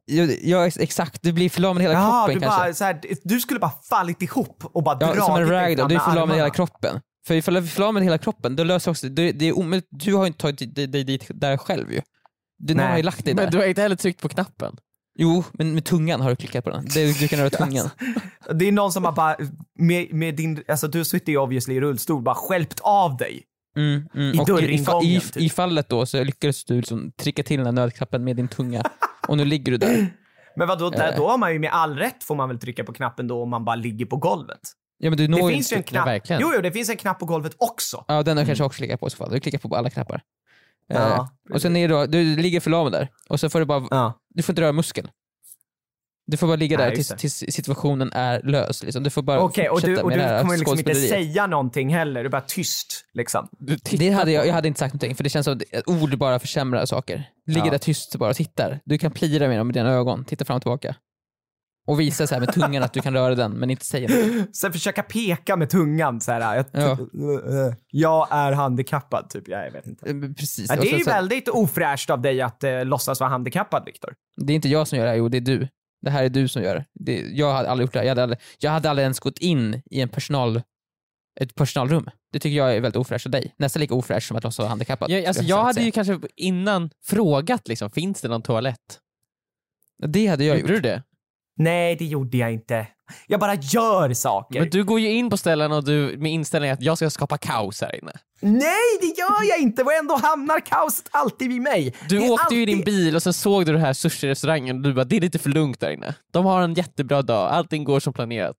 Ja, ja exakt, du blir förlamad hela Ja, kroppen du, kanske. bara, så här, du skulle bara fallit ihop och bara Ja, dragit som en dig ragdoll, fram du är med förlamad armarna. hela kroppen. För ifall du är förlamad hela kroppen, då löser också, det, det är omöjligt, du har ju inte tagit dig dig dit där själv ju. Du Nej. har ju lagt dig där. Men du har inte heller tryckt på knappen. Jo, men med tungan har du klickat på den. Det, du kan röra tungan. Det är någon som har bara, med, med din, alltså du sitter ju obviously i rullstol, bara skälpt av dig. Mm, mm. I Och i, dörringången, i, typ. i fallet då så lyckades du liksom trycka till den här nödknappen med din tunga. Och nu ligger du där. Men vadå, där, Eh. då har man ju med all rätt får man väl trycka på knappen då om man bara ligger på golvet. Ja, men du når Det ju finns ju en inte. knapp. Ja, verkligen. Jo, jo, det finns en knapp på golvet också. Ja, den har jag kanske också klickat på i så fall. Du klickar på alla knappar. Ja, Eh, och sen är det då, du ligger förlamad där. Och så får du bara, Ja. du får inte röra muskeln. Du får bara ligga Nej, där just tills, tills situationen är lös. Liksom. Du får bara Okej, och du, fortsätta och med du det här kommer liksom inte skådespeleriet. säga någonting heller, du är bara tyst liksom. Det hade jag, jag hade inte sagt någonting, för det känns som att ett ord bara försämrar saker. Ligger Ja. där tyst och bara tittar. Du kan plira med dem med dina ögon, titta fram och tillbaka. Och visa så här med tungan att du kan röra den, men inte säga något. Sen försöka peka med tungan så här. Jag, Ja. jag är handikappad typ, jag vet inte. Eh, Precis. Ja, Och det är sen ju så- väldigt ofräscht av dig att eh, låtsas vara handikappad, Viktor. Det är inte jag som gör det här, jo det är du. Det här är du som gör det. det jag hade aldrig gjort det här. Jag hade aldrig, jag hade aldrig ens gått in i en personal, ett personalrum. Det tycker jag är väldigt ofräscht av dig. Nästan lika ofräscht som att låtsas vara handikappad. Ja, alltså, skulle jag hade säga. ju kanske innan frågat liksom, finns det någon toalett? Det hade jag Gjorde gjort. du det? Nej, det gjorde jag inte. Jag bara gör saker. Men du går ju in på ställen och du med inställningen att jag ska skapa kaos här inne. Nej, det gör jag inte. Och ändå hamnar kaoset alltid vid mig. Du Det är åkte ju i din alltid- bil och sen såg du det här sushi-restaurangen och du bara, det är lite för lugnt där inne. De har en jättebra dag, allting går som planerat.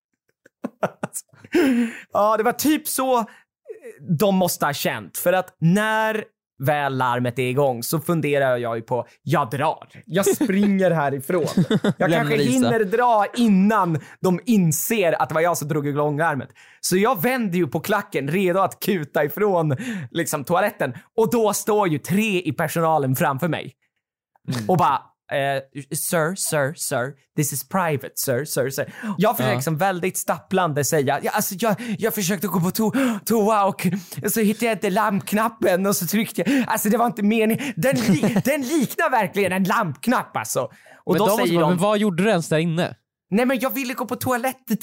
Ja, det var typ så de måste ha känt. För att när väl larmet är igång så funderar jag ju på, jag drar. Jag springer härifrån. Jag Lämnar kanske Lisa. hinner dra innan de inser att det var jag som drog igång larmet. Så jag vänder ju på klacken, redo att kuta ifrån liksom, toaletten. Och då står ju tre i personalen framför mig. Och bara, eh, sir, sir, sir, this is private, sir, sir, sir. Jag försöker Ja. liksom väldigt stapplande säga, ja, alltså jag, jag försökte gå på to- toa och så hittade jag inte lampknappen och så tryckte jag, alltså det var inte meningen, den, li- den liknar verkligen en lampknapp alltså. Och Men, då de säger bara, de, men vad gjorde du ens där inne? nej men jag ville gå på toaletten,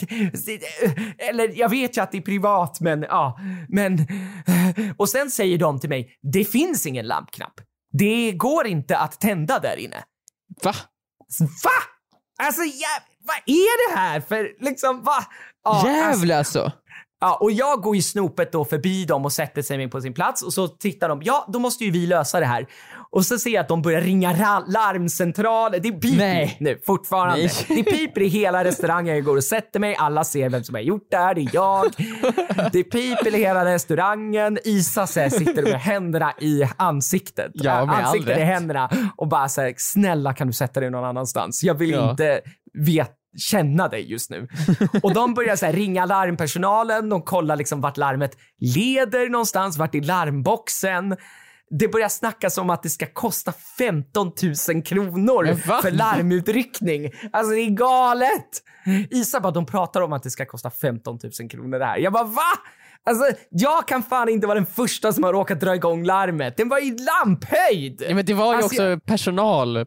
eller jag vet ju att det är privat men ja, men och sen säger de till mig, det finns ingen lampknapp. Det går inte att tända där inne. Va? Va? Alltså, ja, vad är det här för liksom, va? Ja, alltså, Jävlar alltså. ja, och jag går i snopet då förbi dem och sätter sig på sin plats och så tittar de, ja, då måste ju vi lösa det här. Och så ser jag att de börjar ringa ra- larmcentraler. Det piper Nej. nu fortfarande. Nej. Det piper i hela restaurangen. Jag går och sätter mig, alla ser vem som har gjort det här, det är jag. Det piper i hela restaurangen. Isa så här, sitter med händerna i ansiktet. Ja, Äh, med all ansiktet i rätt. händerna och bara så här, snälla kan du sätta dig någon annanstans? Jag vill Ja. inte veta känna dig just nu. Och de börjar så här ringa larmpersonalen, de kollar liksom vart larmet leder någonstans, vart är larmboxen. Det börjar snackas om att det ska kosta femton tusen kronor Men va? för larmutryckning. Alltså det är galet. Isa bara, de pratar om att det ska kosta femton tusen kronor det här. Jag bara, va? Alltså, jag kan fan inte vara den första som har råkat dra igång larmet. Den var i lamphöjd. Ja, men det var ju Alltså, också jag- personal.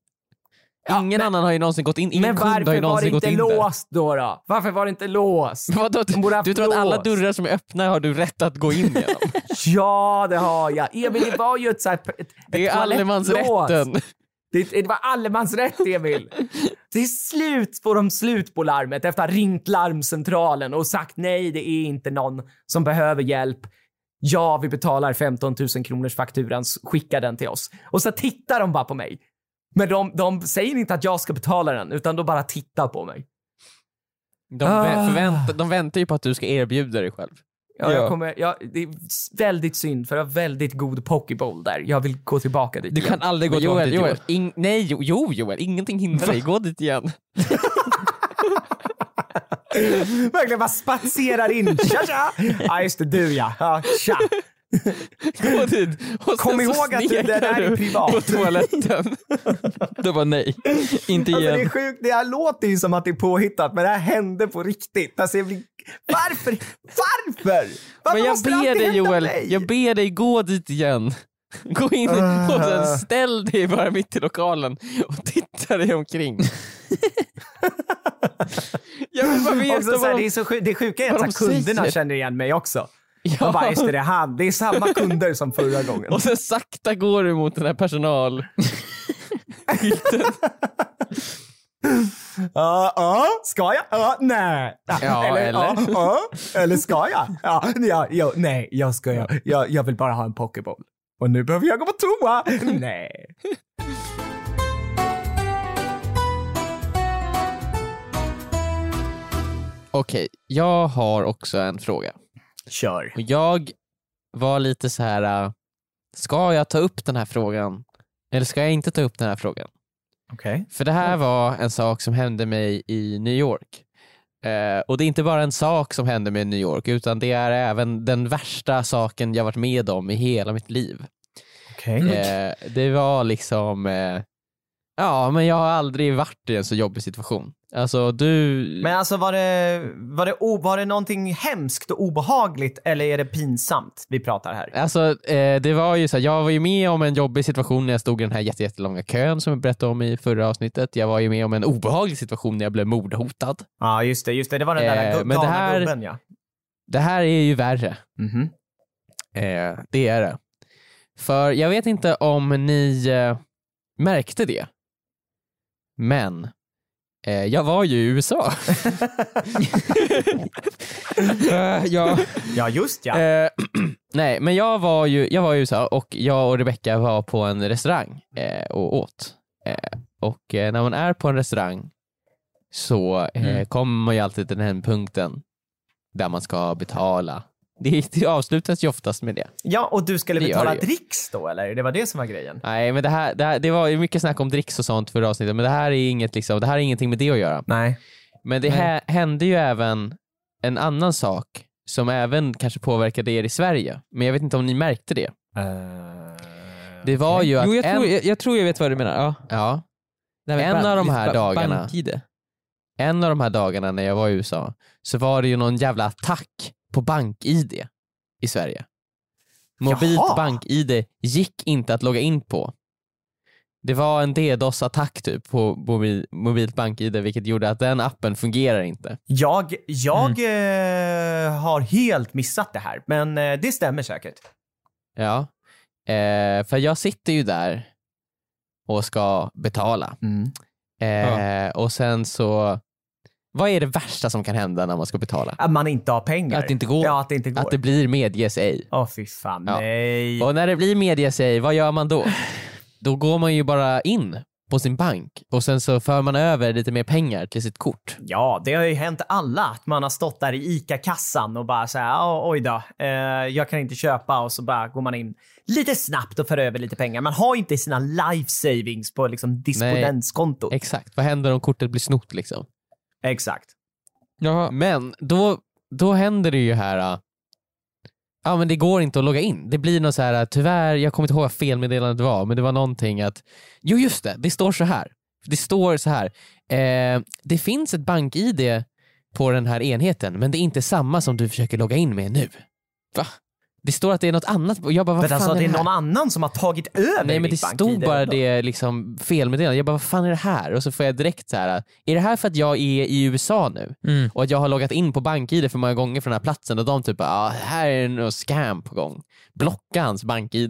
Ja, Ingen men- annan har ju någonsin gått in, ingen Men kund har ju varför var det någonsin gått inte in där. låst då, då? Varför var det inte låst? Vadå? De borde Du, haft du tror att alla lås. dörrar som är öppna har du rätt att gå in genom? Ja, det har jag. Emil, det var ju ett, så här, ett, ett Det är toalettlås. allemansrätten. Det, det var allemansrätt, Emil. Till slut får de slut på larmet efter att ha ringt larmcentralen och sagt nej, det är inte någon som behöver hjälp. Ja, vi betalar femton tusen kronors fakturan, skicka den till oss. Och så tittar de bara på mig. Men de, de säger inte att jag ska betala den, utan de bara tittar på mig. De, vä- förväntar, de väntar ju på att du ska erbjuda dig själv. Ja, Ja. jag kommer, jag, det är väldigt synd, för jag har väldigt god pokeball där. Jag vill gå tillbaka dit Du igen. kan aldrig gå Men tillbaka Joel, dit, Joel, Joel. in, nej, jo, jo Joel, ingenting hindrar dig. Gå dit igen. Verkligen bara spatserar in. Tja, tja! Ja, just det, du ja. Ja, tja. Gå dit. Och Kom sen så ihåg att du- det sneglar där är du privat. på toaletten. Det var nej. Inte Alltså, det är igen. sjukt, det här låter ju som att det är påhittat, men det här hände på riktigt. Alltså, jag blir... Varför? Varför? Varför Men jag måste det alltid ber dig hända Joel, mig? jag ber dig gå dit igen. Gå in och sen ställ dig bara mitt i lokalen och titta tittar dig omkring. Jag vill bara veta också, så här, vad de, det är så sjuk, det sjuka är att vad de kunderna säger. känner igen mig också. Ja. Och bara, just det, det är han. Det är samma kunder som förra gången. Och sen sakta går du mot den här personal. Ja, uh, uh, ska jag? Uh, nej. Ja, eller? eller? Uh, uh, eller ska jag? Ja, ja, ja, nej, jag ska jag. jag. Jag vill bara ha en pokeboll. Och nu behöver jag gå på toa. Nej. Okej, jag har också en fråga. Kör. Och jag var lite så här: äh, ska jag ta upp den här frågan eller ska jag inte ta upp den här frågan? Okej. Okay. För det här var en sak som hände mig i New York. Eh, och det är inte bara en sak som hände mig i New York, utan det är även den värsta saken jag varit med om i hela mitt liv. Okej. Okay. Eh, det var liksom... Eh, ja, men jag har aldrig varit i en så jobbig situation. Alltså du... Men alltså var det, var det, o, var det någonting hemskt och obehagligt eller är det pinsamt vi pratar här? Alltså eh, det var ju så här, jag var ju med om en jobbig situation när jag stod i den här jätte, jättelånga kön som jag berättade om i förra avsnittet. Jag var ju med om en obehaglig situation när jag blev mordhotad. Ja, just det, just det. Det var den där Eh, gu- men det galna här- gubben, ja. Det här är ju värre. Mhm. Eh, det är det. För jag vet inte om ni eh, märkte det. Men eh, jag var ju i U S A. Eh, ja. Ja, just ja. Eh, nej, men jag var ju jag var i U S A och jag och Rebecca var på en restaurang eh, och åt. Eh, och eh, när man är på en restaurang så eh, Mm. kommer man ju alltid till den punkten där man ska betala. Det, det avslutas ju oftast med det. Ja, och du skulle det gör betala det ju. dricks då, eller? Det var det som var grejen. Nej, men det här, det här det var ju mycket snack om dricks och sånt för avsnittet, men det här är inget liksom, det här är ingenting med det att göra. Nej. Men det här hände ju även en annan sak som även kanske påverkade er i Sverige. Men jag vet inte om ni märkte det. Det var ju att Jo, jag, en, tror, jag, jag tror jag vet vad du menar. Ja. ja, Det här med En ban- av de här ba- dagarna. bank-id. en av de här dagarna när jag var i U S A så var det ju någon jävla attack på bank-id i Sverige. Mobilt Jaha. bank-id gick inte att logga in på. Det var en DDoS-attack typ på mobil, mobilt bank-id, vilket gjorde att den appen fungerar inte. Jag, jag eh, har helt missat det här, men eh, det stämmer säkert. Ja, eh, för jag sitter ju där och ska betala. Mm. Eh, och sen så, vad är det värsta som kan hända när man ska betala? Att man inte har pengar. Att det inte går. Ja, att det inte går. Att det blir medges ej. Åh, fy fan, Ja. nej. Och när det blir medges ej, vad gör man då? Då går man ju bara in på sin bank och sen så för man över lite mer pengar till sitt kort. Ja, det har ju hänt alla att man har stått där i ICA-kassan och bara säga, oh, oj då, eh, jag kan inte köpa, och så bara går man in lite snabbt och för över lite pengar. Man har inte sina life savings på liksom disponentskontot. Exakt, vad händer om kortet blir snott liksom? Exakt. Jaha. Men då, då händer det ju här, äh, ja men det går inte att logga in. Det blir något så här, tyvärr, jag kommer inte ihåg vad felmeddelandet var, men det var någonting att, jo just det, det står så här. Det står så här, eh, det finns ett bank-id på den här enheten, men det är inte samma som du försöker logga in med nu. Va? Det står att det är något annat. Och jag bara, vad Men fan alltså är det är det här? någon annan som har tagit över Nej, men det mitt stod bank-id bara då. det liksom felmeddelande. Jag bara, vad fan är det här? Och så får jag direkt så här, är det här för att jag är i U S A nu? Mm. Och att jag har loggat in på bank-id för många gånger från den här platsen och de typ, ja ah, här är något scam på gång. Blocka hans bank-id.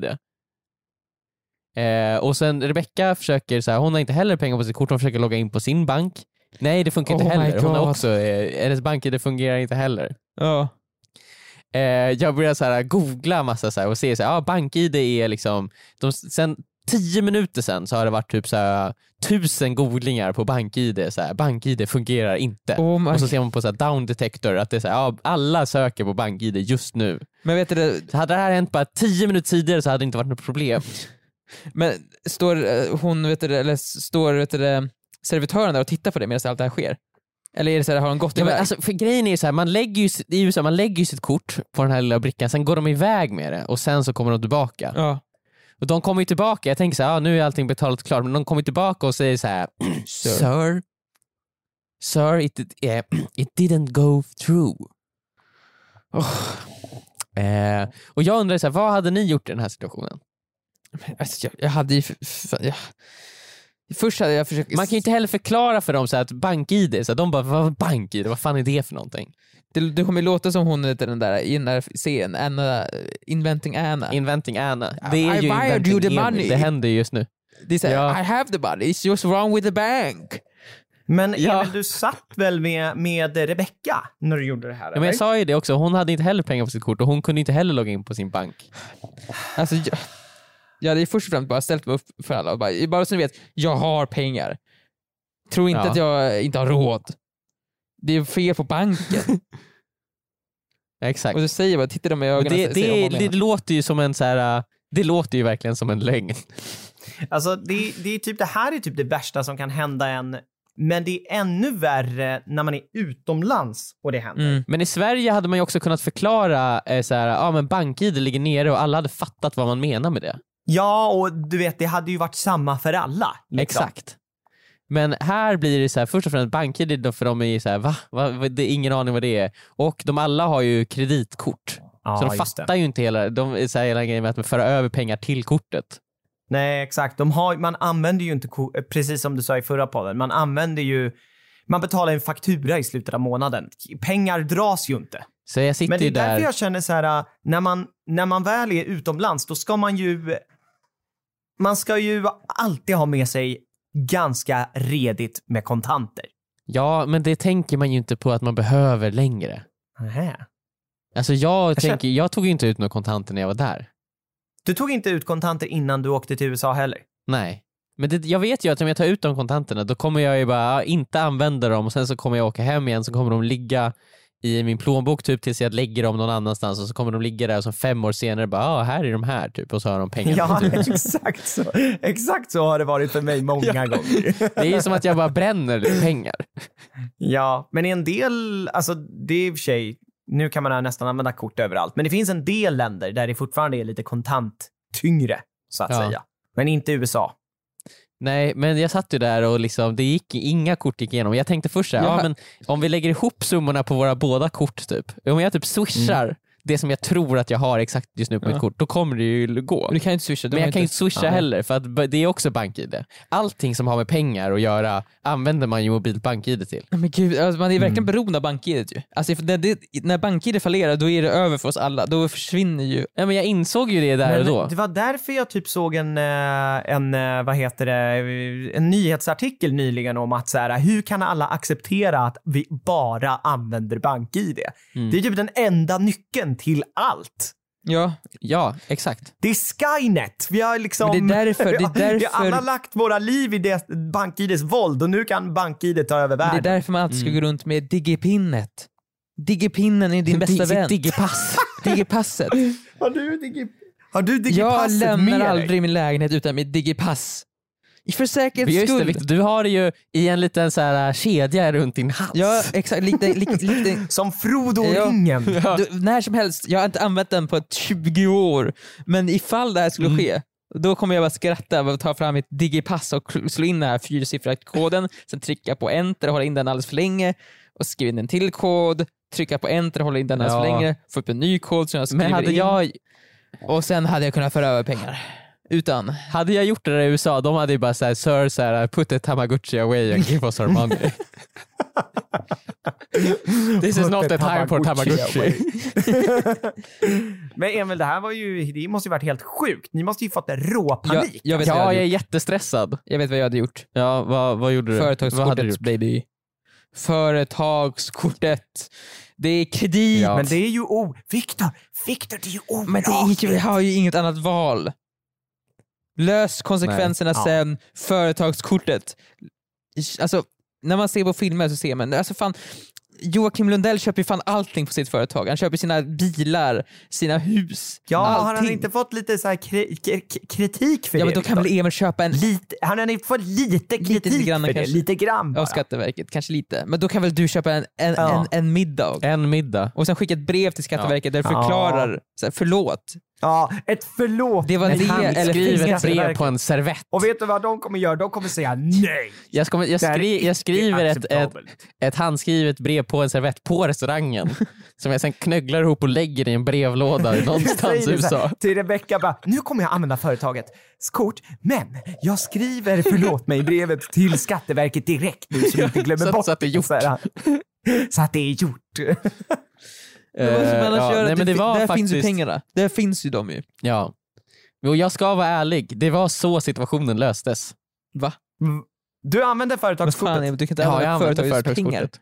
Eh, och sen Rebecca försöker, så här, hon har inte heller pengar på sitt kort, hon försöker logga in på sin bank. Nej, det funkar inte Oh my heller. Hon har God. också, eh, hennes bank-id fungerar inte heller. Ja. Eh, jag börjar så här googla massa så här och se så här, ja, bank-id är liksom, de, sen tio minuter sen så har det varit typ så här tusen googlingar på bank-id, så här, bank-id fungerar inte. Oh my- Och så ser man på så här down detector att det är så här, ja, alla söker på bank-id just nu. Men vet du det, Så hade det här hänt bara tio minuter tidigare så hade det inte varit något problem. men står eh, hon, vet du det, eller står vet du det, servitören där och tittar på det medan allt det här sker? Eller är det så här, har de gått Ja, iväg? men alltså, för grejen är ju så här, man lägger ju, i U S A, man lägger ju sitt kort på den här lilla brickan, sen går de iväg med det och sen så kommer de tillbaka. Ja. Och de kommer ju tillbaka, jag tänker så här, ah, nu är allting betalat klart, men de kommer tillbaka och säger så här, sir, sir, it, eh, it didn't go through. Oh. Eh, och jag undrar så här, vad hade ni gjort i den här situationen? Alltså, jag, jag hade ju... f- f- jag, Först hade jag försökt... Man kan ju inte heller förklara för dem så att bank-id, så att de bara, vad bank-id? Vad fan är det för någonting? Det, det kommer låta som hon heter den där i den där serien, Anna, Inventing Anna. Inventing Anna. Det är I ju wired you the Inventing money. Emil. Det händer ju just nu. Det är så här, Ja. I have the money, it's just wrong with the bank. Men Ja. Emil, du satt väl med, med Rebecca när du gjorde det här? Ja, men jag eller? sa ju det också, hon hade inte heller pengar på sitt kort och hon kunde inte heller logga in på sin bank. Alltså, jag, jag hade ju först och främst bara ställt mig upp för alla och bara, bara så ni vet, jag har pengar. Tro inte Ja. att jag inte har råd. Det är fel på banken. Ja, exakt. Och så säger jag bara, titta dem i Men ögonen det, och säger det, vad man det, menar. låter ju som en så här. Det låter ju verkligen som en lögn. Alltså det, det är typ det här är typ det värsta som kan hända en, men det är ännu värre när man är utomlands och det händer. Mm. Men i Sverige hade man ju också kunnat förklara eh, så här, ja men bank-id ligger nere och alla hade fattat vad man menar med det. Ja, och du vet, det hade ju varit samma för alla. Liksom. Exakt. Men här blir det så här, först och främst bank-id då, för de är ju så här, va? va? Det är ingen aning vad det är. Och de alla har ju kreditkort. Ja, så de just fattar det. ju inte hela, de säger hela grejen med att man föra över pengar till kortet. Nej, exakt. De har, man använder ju inte, ko- precis som du sa i förra podden, man använder ju, man betalar en faktura i slutet av månaden. Pengar dras ju inte. Så jag sitter Men det ju är därför där. jag känner så här, när man, när man väl är utomlands, då ska man ju, man ska ju alltid ha med sig ganska redigt med kontanter. Ja, men det tänker man ju inte på att man behöver längre. Nähä. Alltså jag, Jag tänker, jag tog ju inte ut några kontanter när jag var där. Du tog inte ut kontanter innan du åkte till U S A heller? Nej. Men det, jag vet ju att om jag tar ut de kontanterna då kommer jag ju bara inte använda dem och sen så kommer jag åka hem igen så kommer de ligga i min plånbok typ tills jag lägger dem någon annanstans och så kommer de ligga där och så fem år senare bara, ja ah, här är de här typ och så har de pengar. Ja, exakt så. Exakt så har det varit för mig många Ja. gånger. Det är ju som att jag bara bränner pengar. Ja, men i en del, alltså det är i och för sig, nu kan man nästan använda kort överallt, men det finns en del länder där det fortfarande är lite kontant tyngre, så att Ja. säga. Men inte U S A. Nej, men jag satt ju där och liksom, det gick inga kort gick igenom. Jag tänkte först så här, Ja. ja men om vi lägger ihop summorna på våra båda kort typ. Om jag typ swishar Mm. det som jag tror att jag har exakt just nu på Ja. mitt kort, då kommer det ju gå. Du kan ju inte swisha. Men jag kan ju inte swisha Ja. heller för att b- det är också bank-id. Allting som har med pengar att göra använder man ju mobilt bank-id till. Nej, men gud, alltså man är verkligen Mm. beroende av bank-id ju. Alltså if det, det, när bank-id fallerar då är det över för oss alla. Då försvinner ju... Ja, men jag insåg ju det där och Men då. det var därför jag typ såg en, eh, en eh, vad heter det, en nyhetsartikel nyligen om att så här, hur kan alla acceptera att vi bara använder bank-id? Mm. Det är typ den enda nyckeln till allt. Ja, Ja, exakt. Det är Skynet. Vi har liksom... Men det är därför- det är Vi därför- har alla lagt våra liv i det bank-ids våld och nu kan bank-id ta över men det är världen. därför man alltid ska Mm. gå runt med digipinnet. Digipinnen är din bästa Sitt vän. digipass. Digipasset. Har du, digi... har du Jag digipasset med lämnar dig? aldrig min lägenhet utan mitt digipass. För säkerhets Just det, skull. Victor, du har det ju i en liten så här kedja runt din hals. Ja, exakt. Lite, lite, lite, Som Frodo och Ja. ringen. du, när som helst, jag har inte använt den på tjugo år, men ifall det här skulle Mm. ske, då kommer jag bara skratta och ta fram mitt digipass och slå in den här fyrsiffriga koden, sen trycka på enter och hålla in den alldeles för länge och skriva in en till kod, trycka på enter och hålla in den alldeles för Ja. länge, få upp en ny kod som jag skriver Men hade in jag, och sen hade jag kunnat föra över pengar. Utan, hade jag gjort det där i U S A, de hade ju bara såhär, sir, så här, put the Tamagotchi away and give us our money. This is not the time for Tamagotchi. Men Emil, det här var ju, det måste ju varit helt sjukt. Ni måste ju fått en råpanik. jag, jag vet vad jag Ja, hade jag är gjort. jättestressad. Jag vet vad jag hade gjort. Ja, vad, vad gjorde du? Vad hade du Företagskortet gjort? baby. Företagskortet. Det är kredit. Ja. Men det är ju o... Viktor, Viktor, det är ju olagligt. Men det är ju, jag har ju inget annat val. Lös konsekvenserna Nej. Ja. sen. Företagskortet. Alltså, när man ser på filmer så ser man, alltså fan, Joakim Lundell köper ju fan allting på sitt företag. Han köper sina bilar, sina hus, Ja, har allting. han inte fått lite så här kri- k- kritik för Ja, det? men då kan Viktor? väl Emil köpa en Lite, han har fått lite kritik lite grann för det. kanske. Lite grann bara. av Skatteverket, kanske lite. Men då kan väl du köpa en, en, Ja. en, en middag En middag. och sen skicka ett brev till Skatteverket där du Ja. förklarar, så här, förlåt. Ja, ett förlåt. Det var ett det, handskrivet eller brev på en servett. Och vet du vad de kommer göra? De kommer säga nej. Jag, ska, jag, skri, jag skriver ett, ett, ett handskrivet brev på en servett på restaurangen som jag sen knögglar ihop och lägger i en brevlåda någonstans i U S A. Till Rebecca bara, nu kommer jag använda företagets kort, men jag skriver förlåt mig brevet till Skatteverket direkt nu så inte glömmer så, bort så att det är gjort. Så att det är gjort. Men vad ska man annars ja, göra? nej, men det det, var där faktiskt... finns ju pengarna. Där finns ju de ju. Ja. Och jag ska vara ärlig, det var så situationen löstes. Va? Du använder Vad företagskortet? fan, du kan inte Ja, jag använda använde företagets pengar. företagskortet.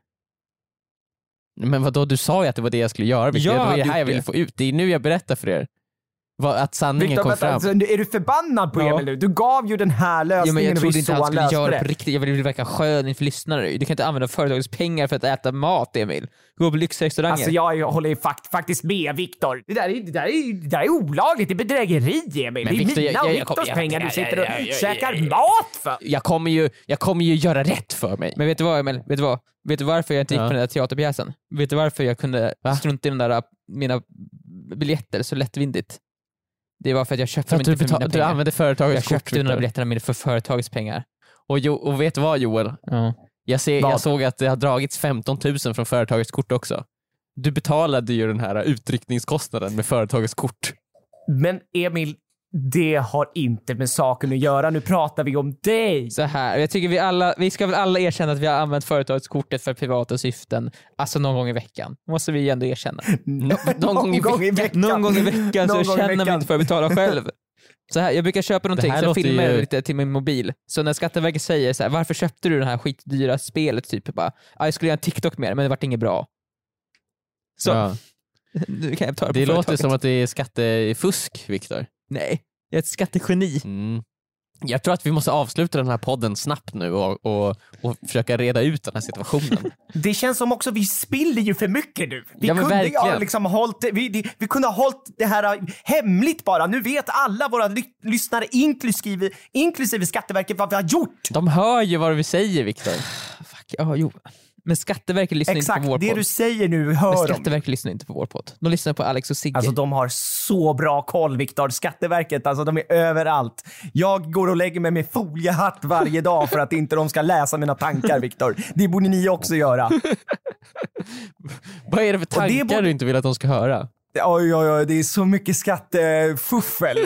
Men vadå, du sa ju att det var det jag skulle göra. Victor. Ja, det var det du- här jag ville få ut. Det är nu jag berättar för er. Vad, att sanningen Victor, kom vänta, fram. alltså, är du förbannad på Ja. Emil nu? Du gav ju den här Ja, lösningen men jag och trodde vi inte så han han skulle löste göra det det. på riktigt. Jag ville verka skön inför lyssnare. Du kan inte använda företagets pengar för att äta mat, Emil. Gå på lyxrestauranger. Alltså jag håller ju fakt- faktiskt med Victor. Det där är, det där är, det där är olagligt, det är bedrägeri Emil. Men det är Victor, mina jag- och jag- jag kom- Victors jag- pengar du jag- sitter jag- och jag- jag- käkar jag- mat för. Jag kommer, ju, jag kommer ju göra rätt för mig. Men vet du vad, Emil? Vet du vad? Vet du varför jag inte gick Ja. på den där teaterpjäsen? Vet du varför jag kunde Va? strunta i den där, mina biljetter så lättvindigt? Det var för att jag köpte För dem att du, inte för mina betal- du pengar. använder Jag företagets kort. köpte de där Victor. biljetterna med för företagets pengar. Och, jo, och vet du vad Joel? Ja. Jag, ser, Vad? jag såg att det har dragits femton tusen från företagets kort också. Du betalade ju den här utryckningskostnaden med företagets kort. Men Emil, det har inte med saken att göra. Nu pratar vi om dig. Så här, jag tycker vi alla, vi ska väl alla erkänna att vi har använt företagets kortet för privata syften, alltså någon gång i veckan. Måste vi ändå erkänna. Nå- någon gång i veckan. Någon gång i veckan så Någon gång i känner vi veckan. inte för att betala själv. Så här, jag brukar köpa någonting, här så jag låter filmar ju- lite till min mobil. Så när Skatteverket säger så här, varför köpte du det här skitdyra spelet? Typ bara, ah, jag skulle göra en TikTok med det, men det vart inget bra. Så, Ja. nu kan jag ta det på Det låter företaget. som att det är skattefusk, Victor. Nej, jag är ett skattegeni. Mm. Jag tror att vi måste avsluta den här podden snabbt nu och, och, och försöka reda ut den här situationen. Det känns som också vi spiller ju för mycket nu. Vi Ja, men kunde ju ha verkligen. liksom hållit det, vi, vi, vi kunde ha hållit det här hemligt bara. Nu vet alla våra ly- lyssnare inklusive, inklusive Skatteverket vad vi har gjort. De hör ju vad vi säger, Victor. Fuck, ja, jo. Men Skatteverket lyssnar Exakt, inte på vår det podd. du säger nu Men hör de. Skatteverket lyssnar inte på vår podd. De lyssnar på Alex och Sigge. Alltså de har så bra koll, Victor. Skatteverket, alltså de är överallt. Jag går och lägger mig med foliehatt varje dag för att inte de ska läsa mina tankar, Victor. Det borde ni också göra. Vad är det för det tankar borde- du inte vill att de ska höra? Oj, oj, oj, det är så mycket skattefuffel.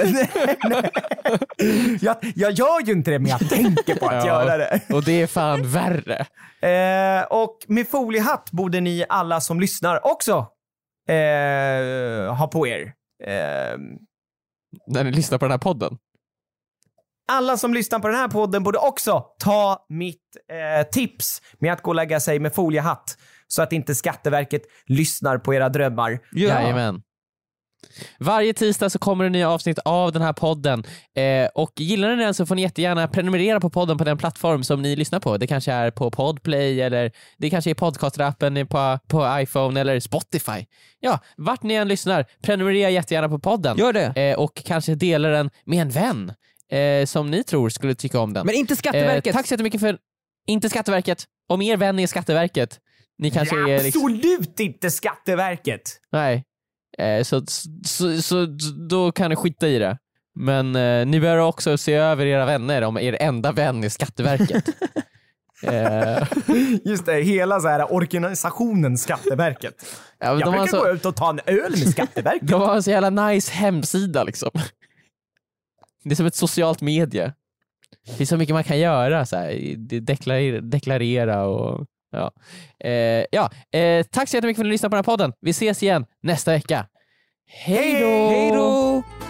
jag, jag gör ju inte det, men jag tänker på att Ja. göra det. Och det är fan värre. Eh, och med foliehatt borde ni alla som lyssnar också eh, ha på er. Eh, När ni lyssnar på den här podden. alla som lyssnar på den här podden borde också ta mitt eh, tips med att gå och lägga sig med foliehatt så att inte Skatteverket lyssnar på era drömmar. Ja. Jajamän. Varje tisdag så kommer det nya avsnitt av den här podden eh, och gillar ni den så får ni jättegärna prenumerera på podden på den plattform som ni lyssnar på. Det kanske är på Podplay eller det kanske är podcastrappen på, på iPhone eller Spotify. Ja, vart ni än lyssnar, prenumerera jättegärna på podden. Gör det. Eh, och kanske dela den med en vän eh, som ni tror skulle tycka om den. Men inte Skatteverket. Eh, tack så jättemycket för inte Skatteverket. Om er vän är Skatteverket. Ni kanske Ja, är liksom, absolut inte Skatteverket. nej. Eh, så, så, så då kan ni skita i det. Men eh, ni bör också se över era vänner om er enda vän är Skatteverket. eh, Just det, hela så här organisationen Skatteverket. ja, men Jag de, har brukar gå så, ut och ta en öl med Skatteverket. de har en så jävla nice hemsida liksom. Det är som ett socialt medie. Det är så mycket man kan göra så här, deklarera, deklarera och ja. Eh, ja, eh, tack så jättemycket för att ni lyssnade på den här podden. Vi ses igen nästa vecka. Hej då! Hej då!